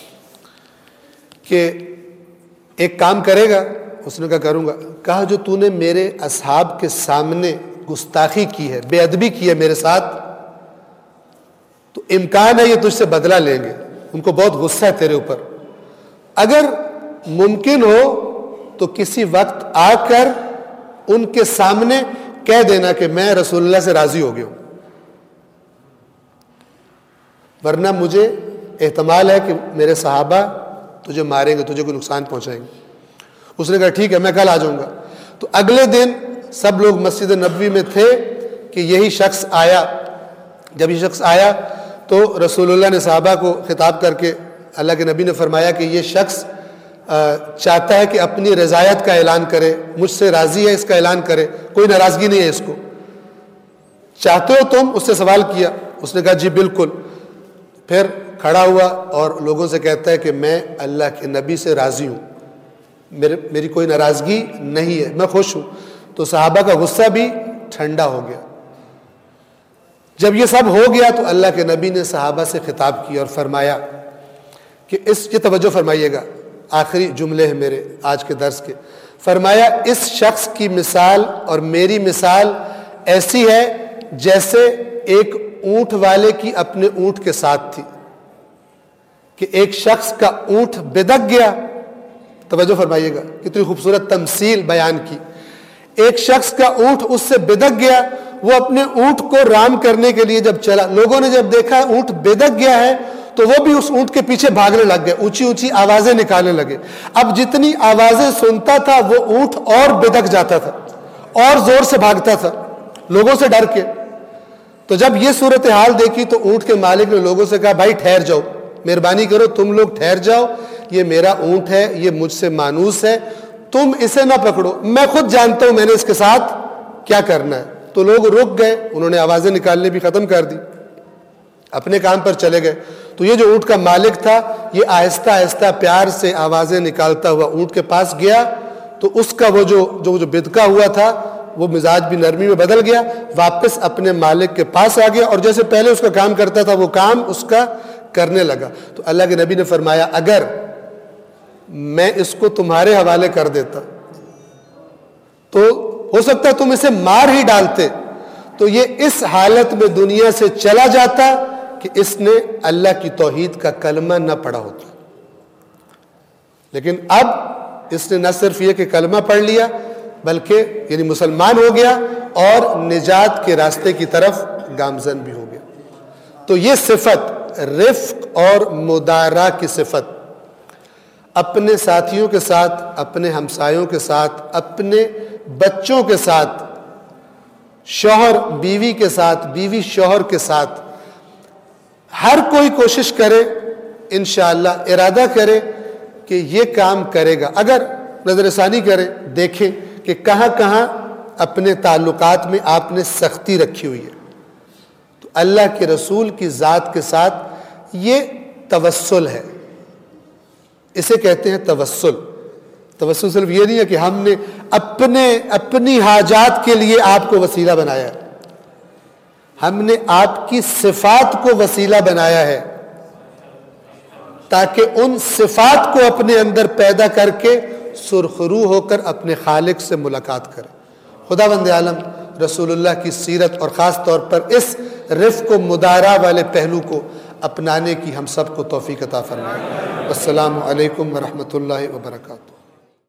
کہ ایک کام کرے گا؟ اس نے کہا کروں گا۔ کہا جو تو نے میرے اصحاب کے سامنے گستاخی کی ہے، بے ادبی کی ہے میرے ساتھ، تو امکان ہے یہ تجھ سے بدلہ لیں گے، ان کو بہت غصہ ہے تیرے اوپر۔ اگر ممکن ہو تو کسی وقت آ کر ان کے سامنے کہہ دینا کہ میں رسول اللہ سے راضی ہو گیا ہوں، ورنہ مجھے احتمال ہے کہ میرے صحابہ تجھے ماریں گے، تجھے کوئی نقصان پہنچائیں گے۔ اس نے کہا ٹھیک ہے میں کل آ جاؤں گا۔ تو اگلے دن سب لوگ مسجد نبوی میں تھے کہ یہی شخص آیا۔ جب یہ شخص آیا تو رسول اللہ نے صحابہ کو خطاب کر کے اللہ کے نبی نے فرمایا کہ یہ شخص چاہتا ہے کہ اپنی رضایت کا اعلان کرے، مجھ سے راضی ہے، اس کا اعلان کرے، کوئی ناراضگی نہیں ہے اس کو، چاہتے ہو تم؟ اس سے سوال کیا، اس نے کہا جی بالکل. پھر کھڑا ہوا اور لوگوں سے کہتا ہے کہ میں اللہ کے نبی سے راضی ہوں، میرے میری کوئی ناراضگی نہیں ہے، میں خوش ہوں. تو صحابہ کا غصہ بھی ٹھنڈا ہو گیا. جب یہ سب ہو گیا تو اللہ کے نبی نے صحابہ سے خطاب کیا اور فرمایا کہ اس یہ توجہ فرمائیے گا، آخری جملے ہیں میرے آج کے درس کے. فرمایا اس شخص کی مثال اور میری مثال ایسی ہے جیسے ایک اونٹ والے کی اپنے اونٹ کے ساتھ تھی، کہ ایک شخص کا اونٹ بدک گیا. توجہ فرمائیے گا، کتنی خوبصورت تمثیل بیان کی. ایک شخص کا اونٹ اس سے بدک گیا، وہ اپنے اونٹ کو رام کرنے کے لیے جب چلا، لوگوں نے جب دیکھا اونٹ بدک گیا ہے تو وہ بھی اس اونٹ کے پیچھے بھاگنے لگ گئے، اونچی اونچی آوازیں نکالنے لگے. اب جتنی آوازیں سنتا تھا وہ اونٹ اور بدک جاتا تھا اور زور سے بھاگتا تھا لوگوں سے ڈر کے. تو جب یہ صورتحال دیکھی تو اونٹ کے مالک نے لوگوں سے کہا بھائی ٹھہر جاؤ، مہربانی کرو تم لوگ ٹھہر جاؤ، یہ میرا اونٹ ہے، یہ مجھ سے مانوس ہے، تم اسے نہ پکڑو، میں خود جانتا ہوں میں نے اس کے ساتھ کیا کرنا ہے. تو لوگ رک گئے، انہوں نے آوازیں نکالنے بھی ختم کر دی، اپنے کام پر چلے گئے. تو یہ جو اونٹ کا مالک تھا یہ آہستہ آہستہ پیار سے آوازیں نکالتا ہوا اونٹ کے پاس گیا. تو اس کا وہ جو جو جو بدکا ہوا تھا وہ مزاج بھی نرمی میں بدل گیا، واپس اپنے مالک کے پاس آ گیا اور جیسے پہلے اس کا کام کرتا تھا وہ کام اس کا کرنے لگا. تو اللہ کے نبی نے فرمایا اگر میں اس کو تمہارے حوالے کر دیتا تو ہو سکتا تم اسے مار ہی ڈالتے، تو یہ اس حالت میں دنیا سے چلا جاتا کہ اس نے اللہ کی توحید کا کلمہ نہ پڑھا ہوتا. لیکن اب اس نے نہ صرف یہ کہ کلمہ پڑھ لیا بلکہ یعنی مسلمان ہو گیا اور نجات کے راستے کی طرف گامزن بھی ہو گیا. تو یہ صفت رفق اور مدارا کی صفت اپنے ساتھیوں کے ساتھ، اپنے ہمسایوں کے ساتھ، اپنے بچوں کے ساتھ، شوہر بیوی کے ساتھ، بیوی شوہر کے ساتھ، ہر کوئی کوشش کرے انشاءاللہ ارادہ کرے کہ یہ کام کرے گا. اگر نظر ثانی کرے دیکھیں کہ کہاں کہاں اپنے تعلقات میں آپ نے سختی رکھی ہوئی ہے. تو اللہ کے رسول کی ذات کے ساتھ یہ توسل ہے، اسے کہتے ہیں توسل. توسل صرف یہ نہیں ہے کہ ہم نے اپنے اپنی حاجات کے لیے آپ کو وسیلہ بنایا ہے، ہم نے آپ کی صفات کو وسیلہ بنایا ہے تاکہ ان صفات کو اپنے اندر پیدا کر کے سرخرو ہو کر اپنے خالق سے ملاقات کرے. خداوند عالم رسول اللہ کی سیرت اور خاص طور پر اس رفق و مدارا والے پہلو کو اپنانے کی ہم سب کو توفیق عطا فرمائے. السلام علیکم ورحمۃ اللہ وبرکاتہ.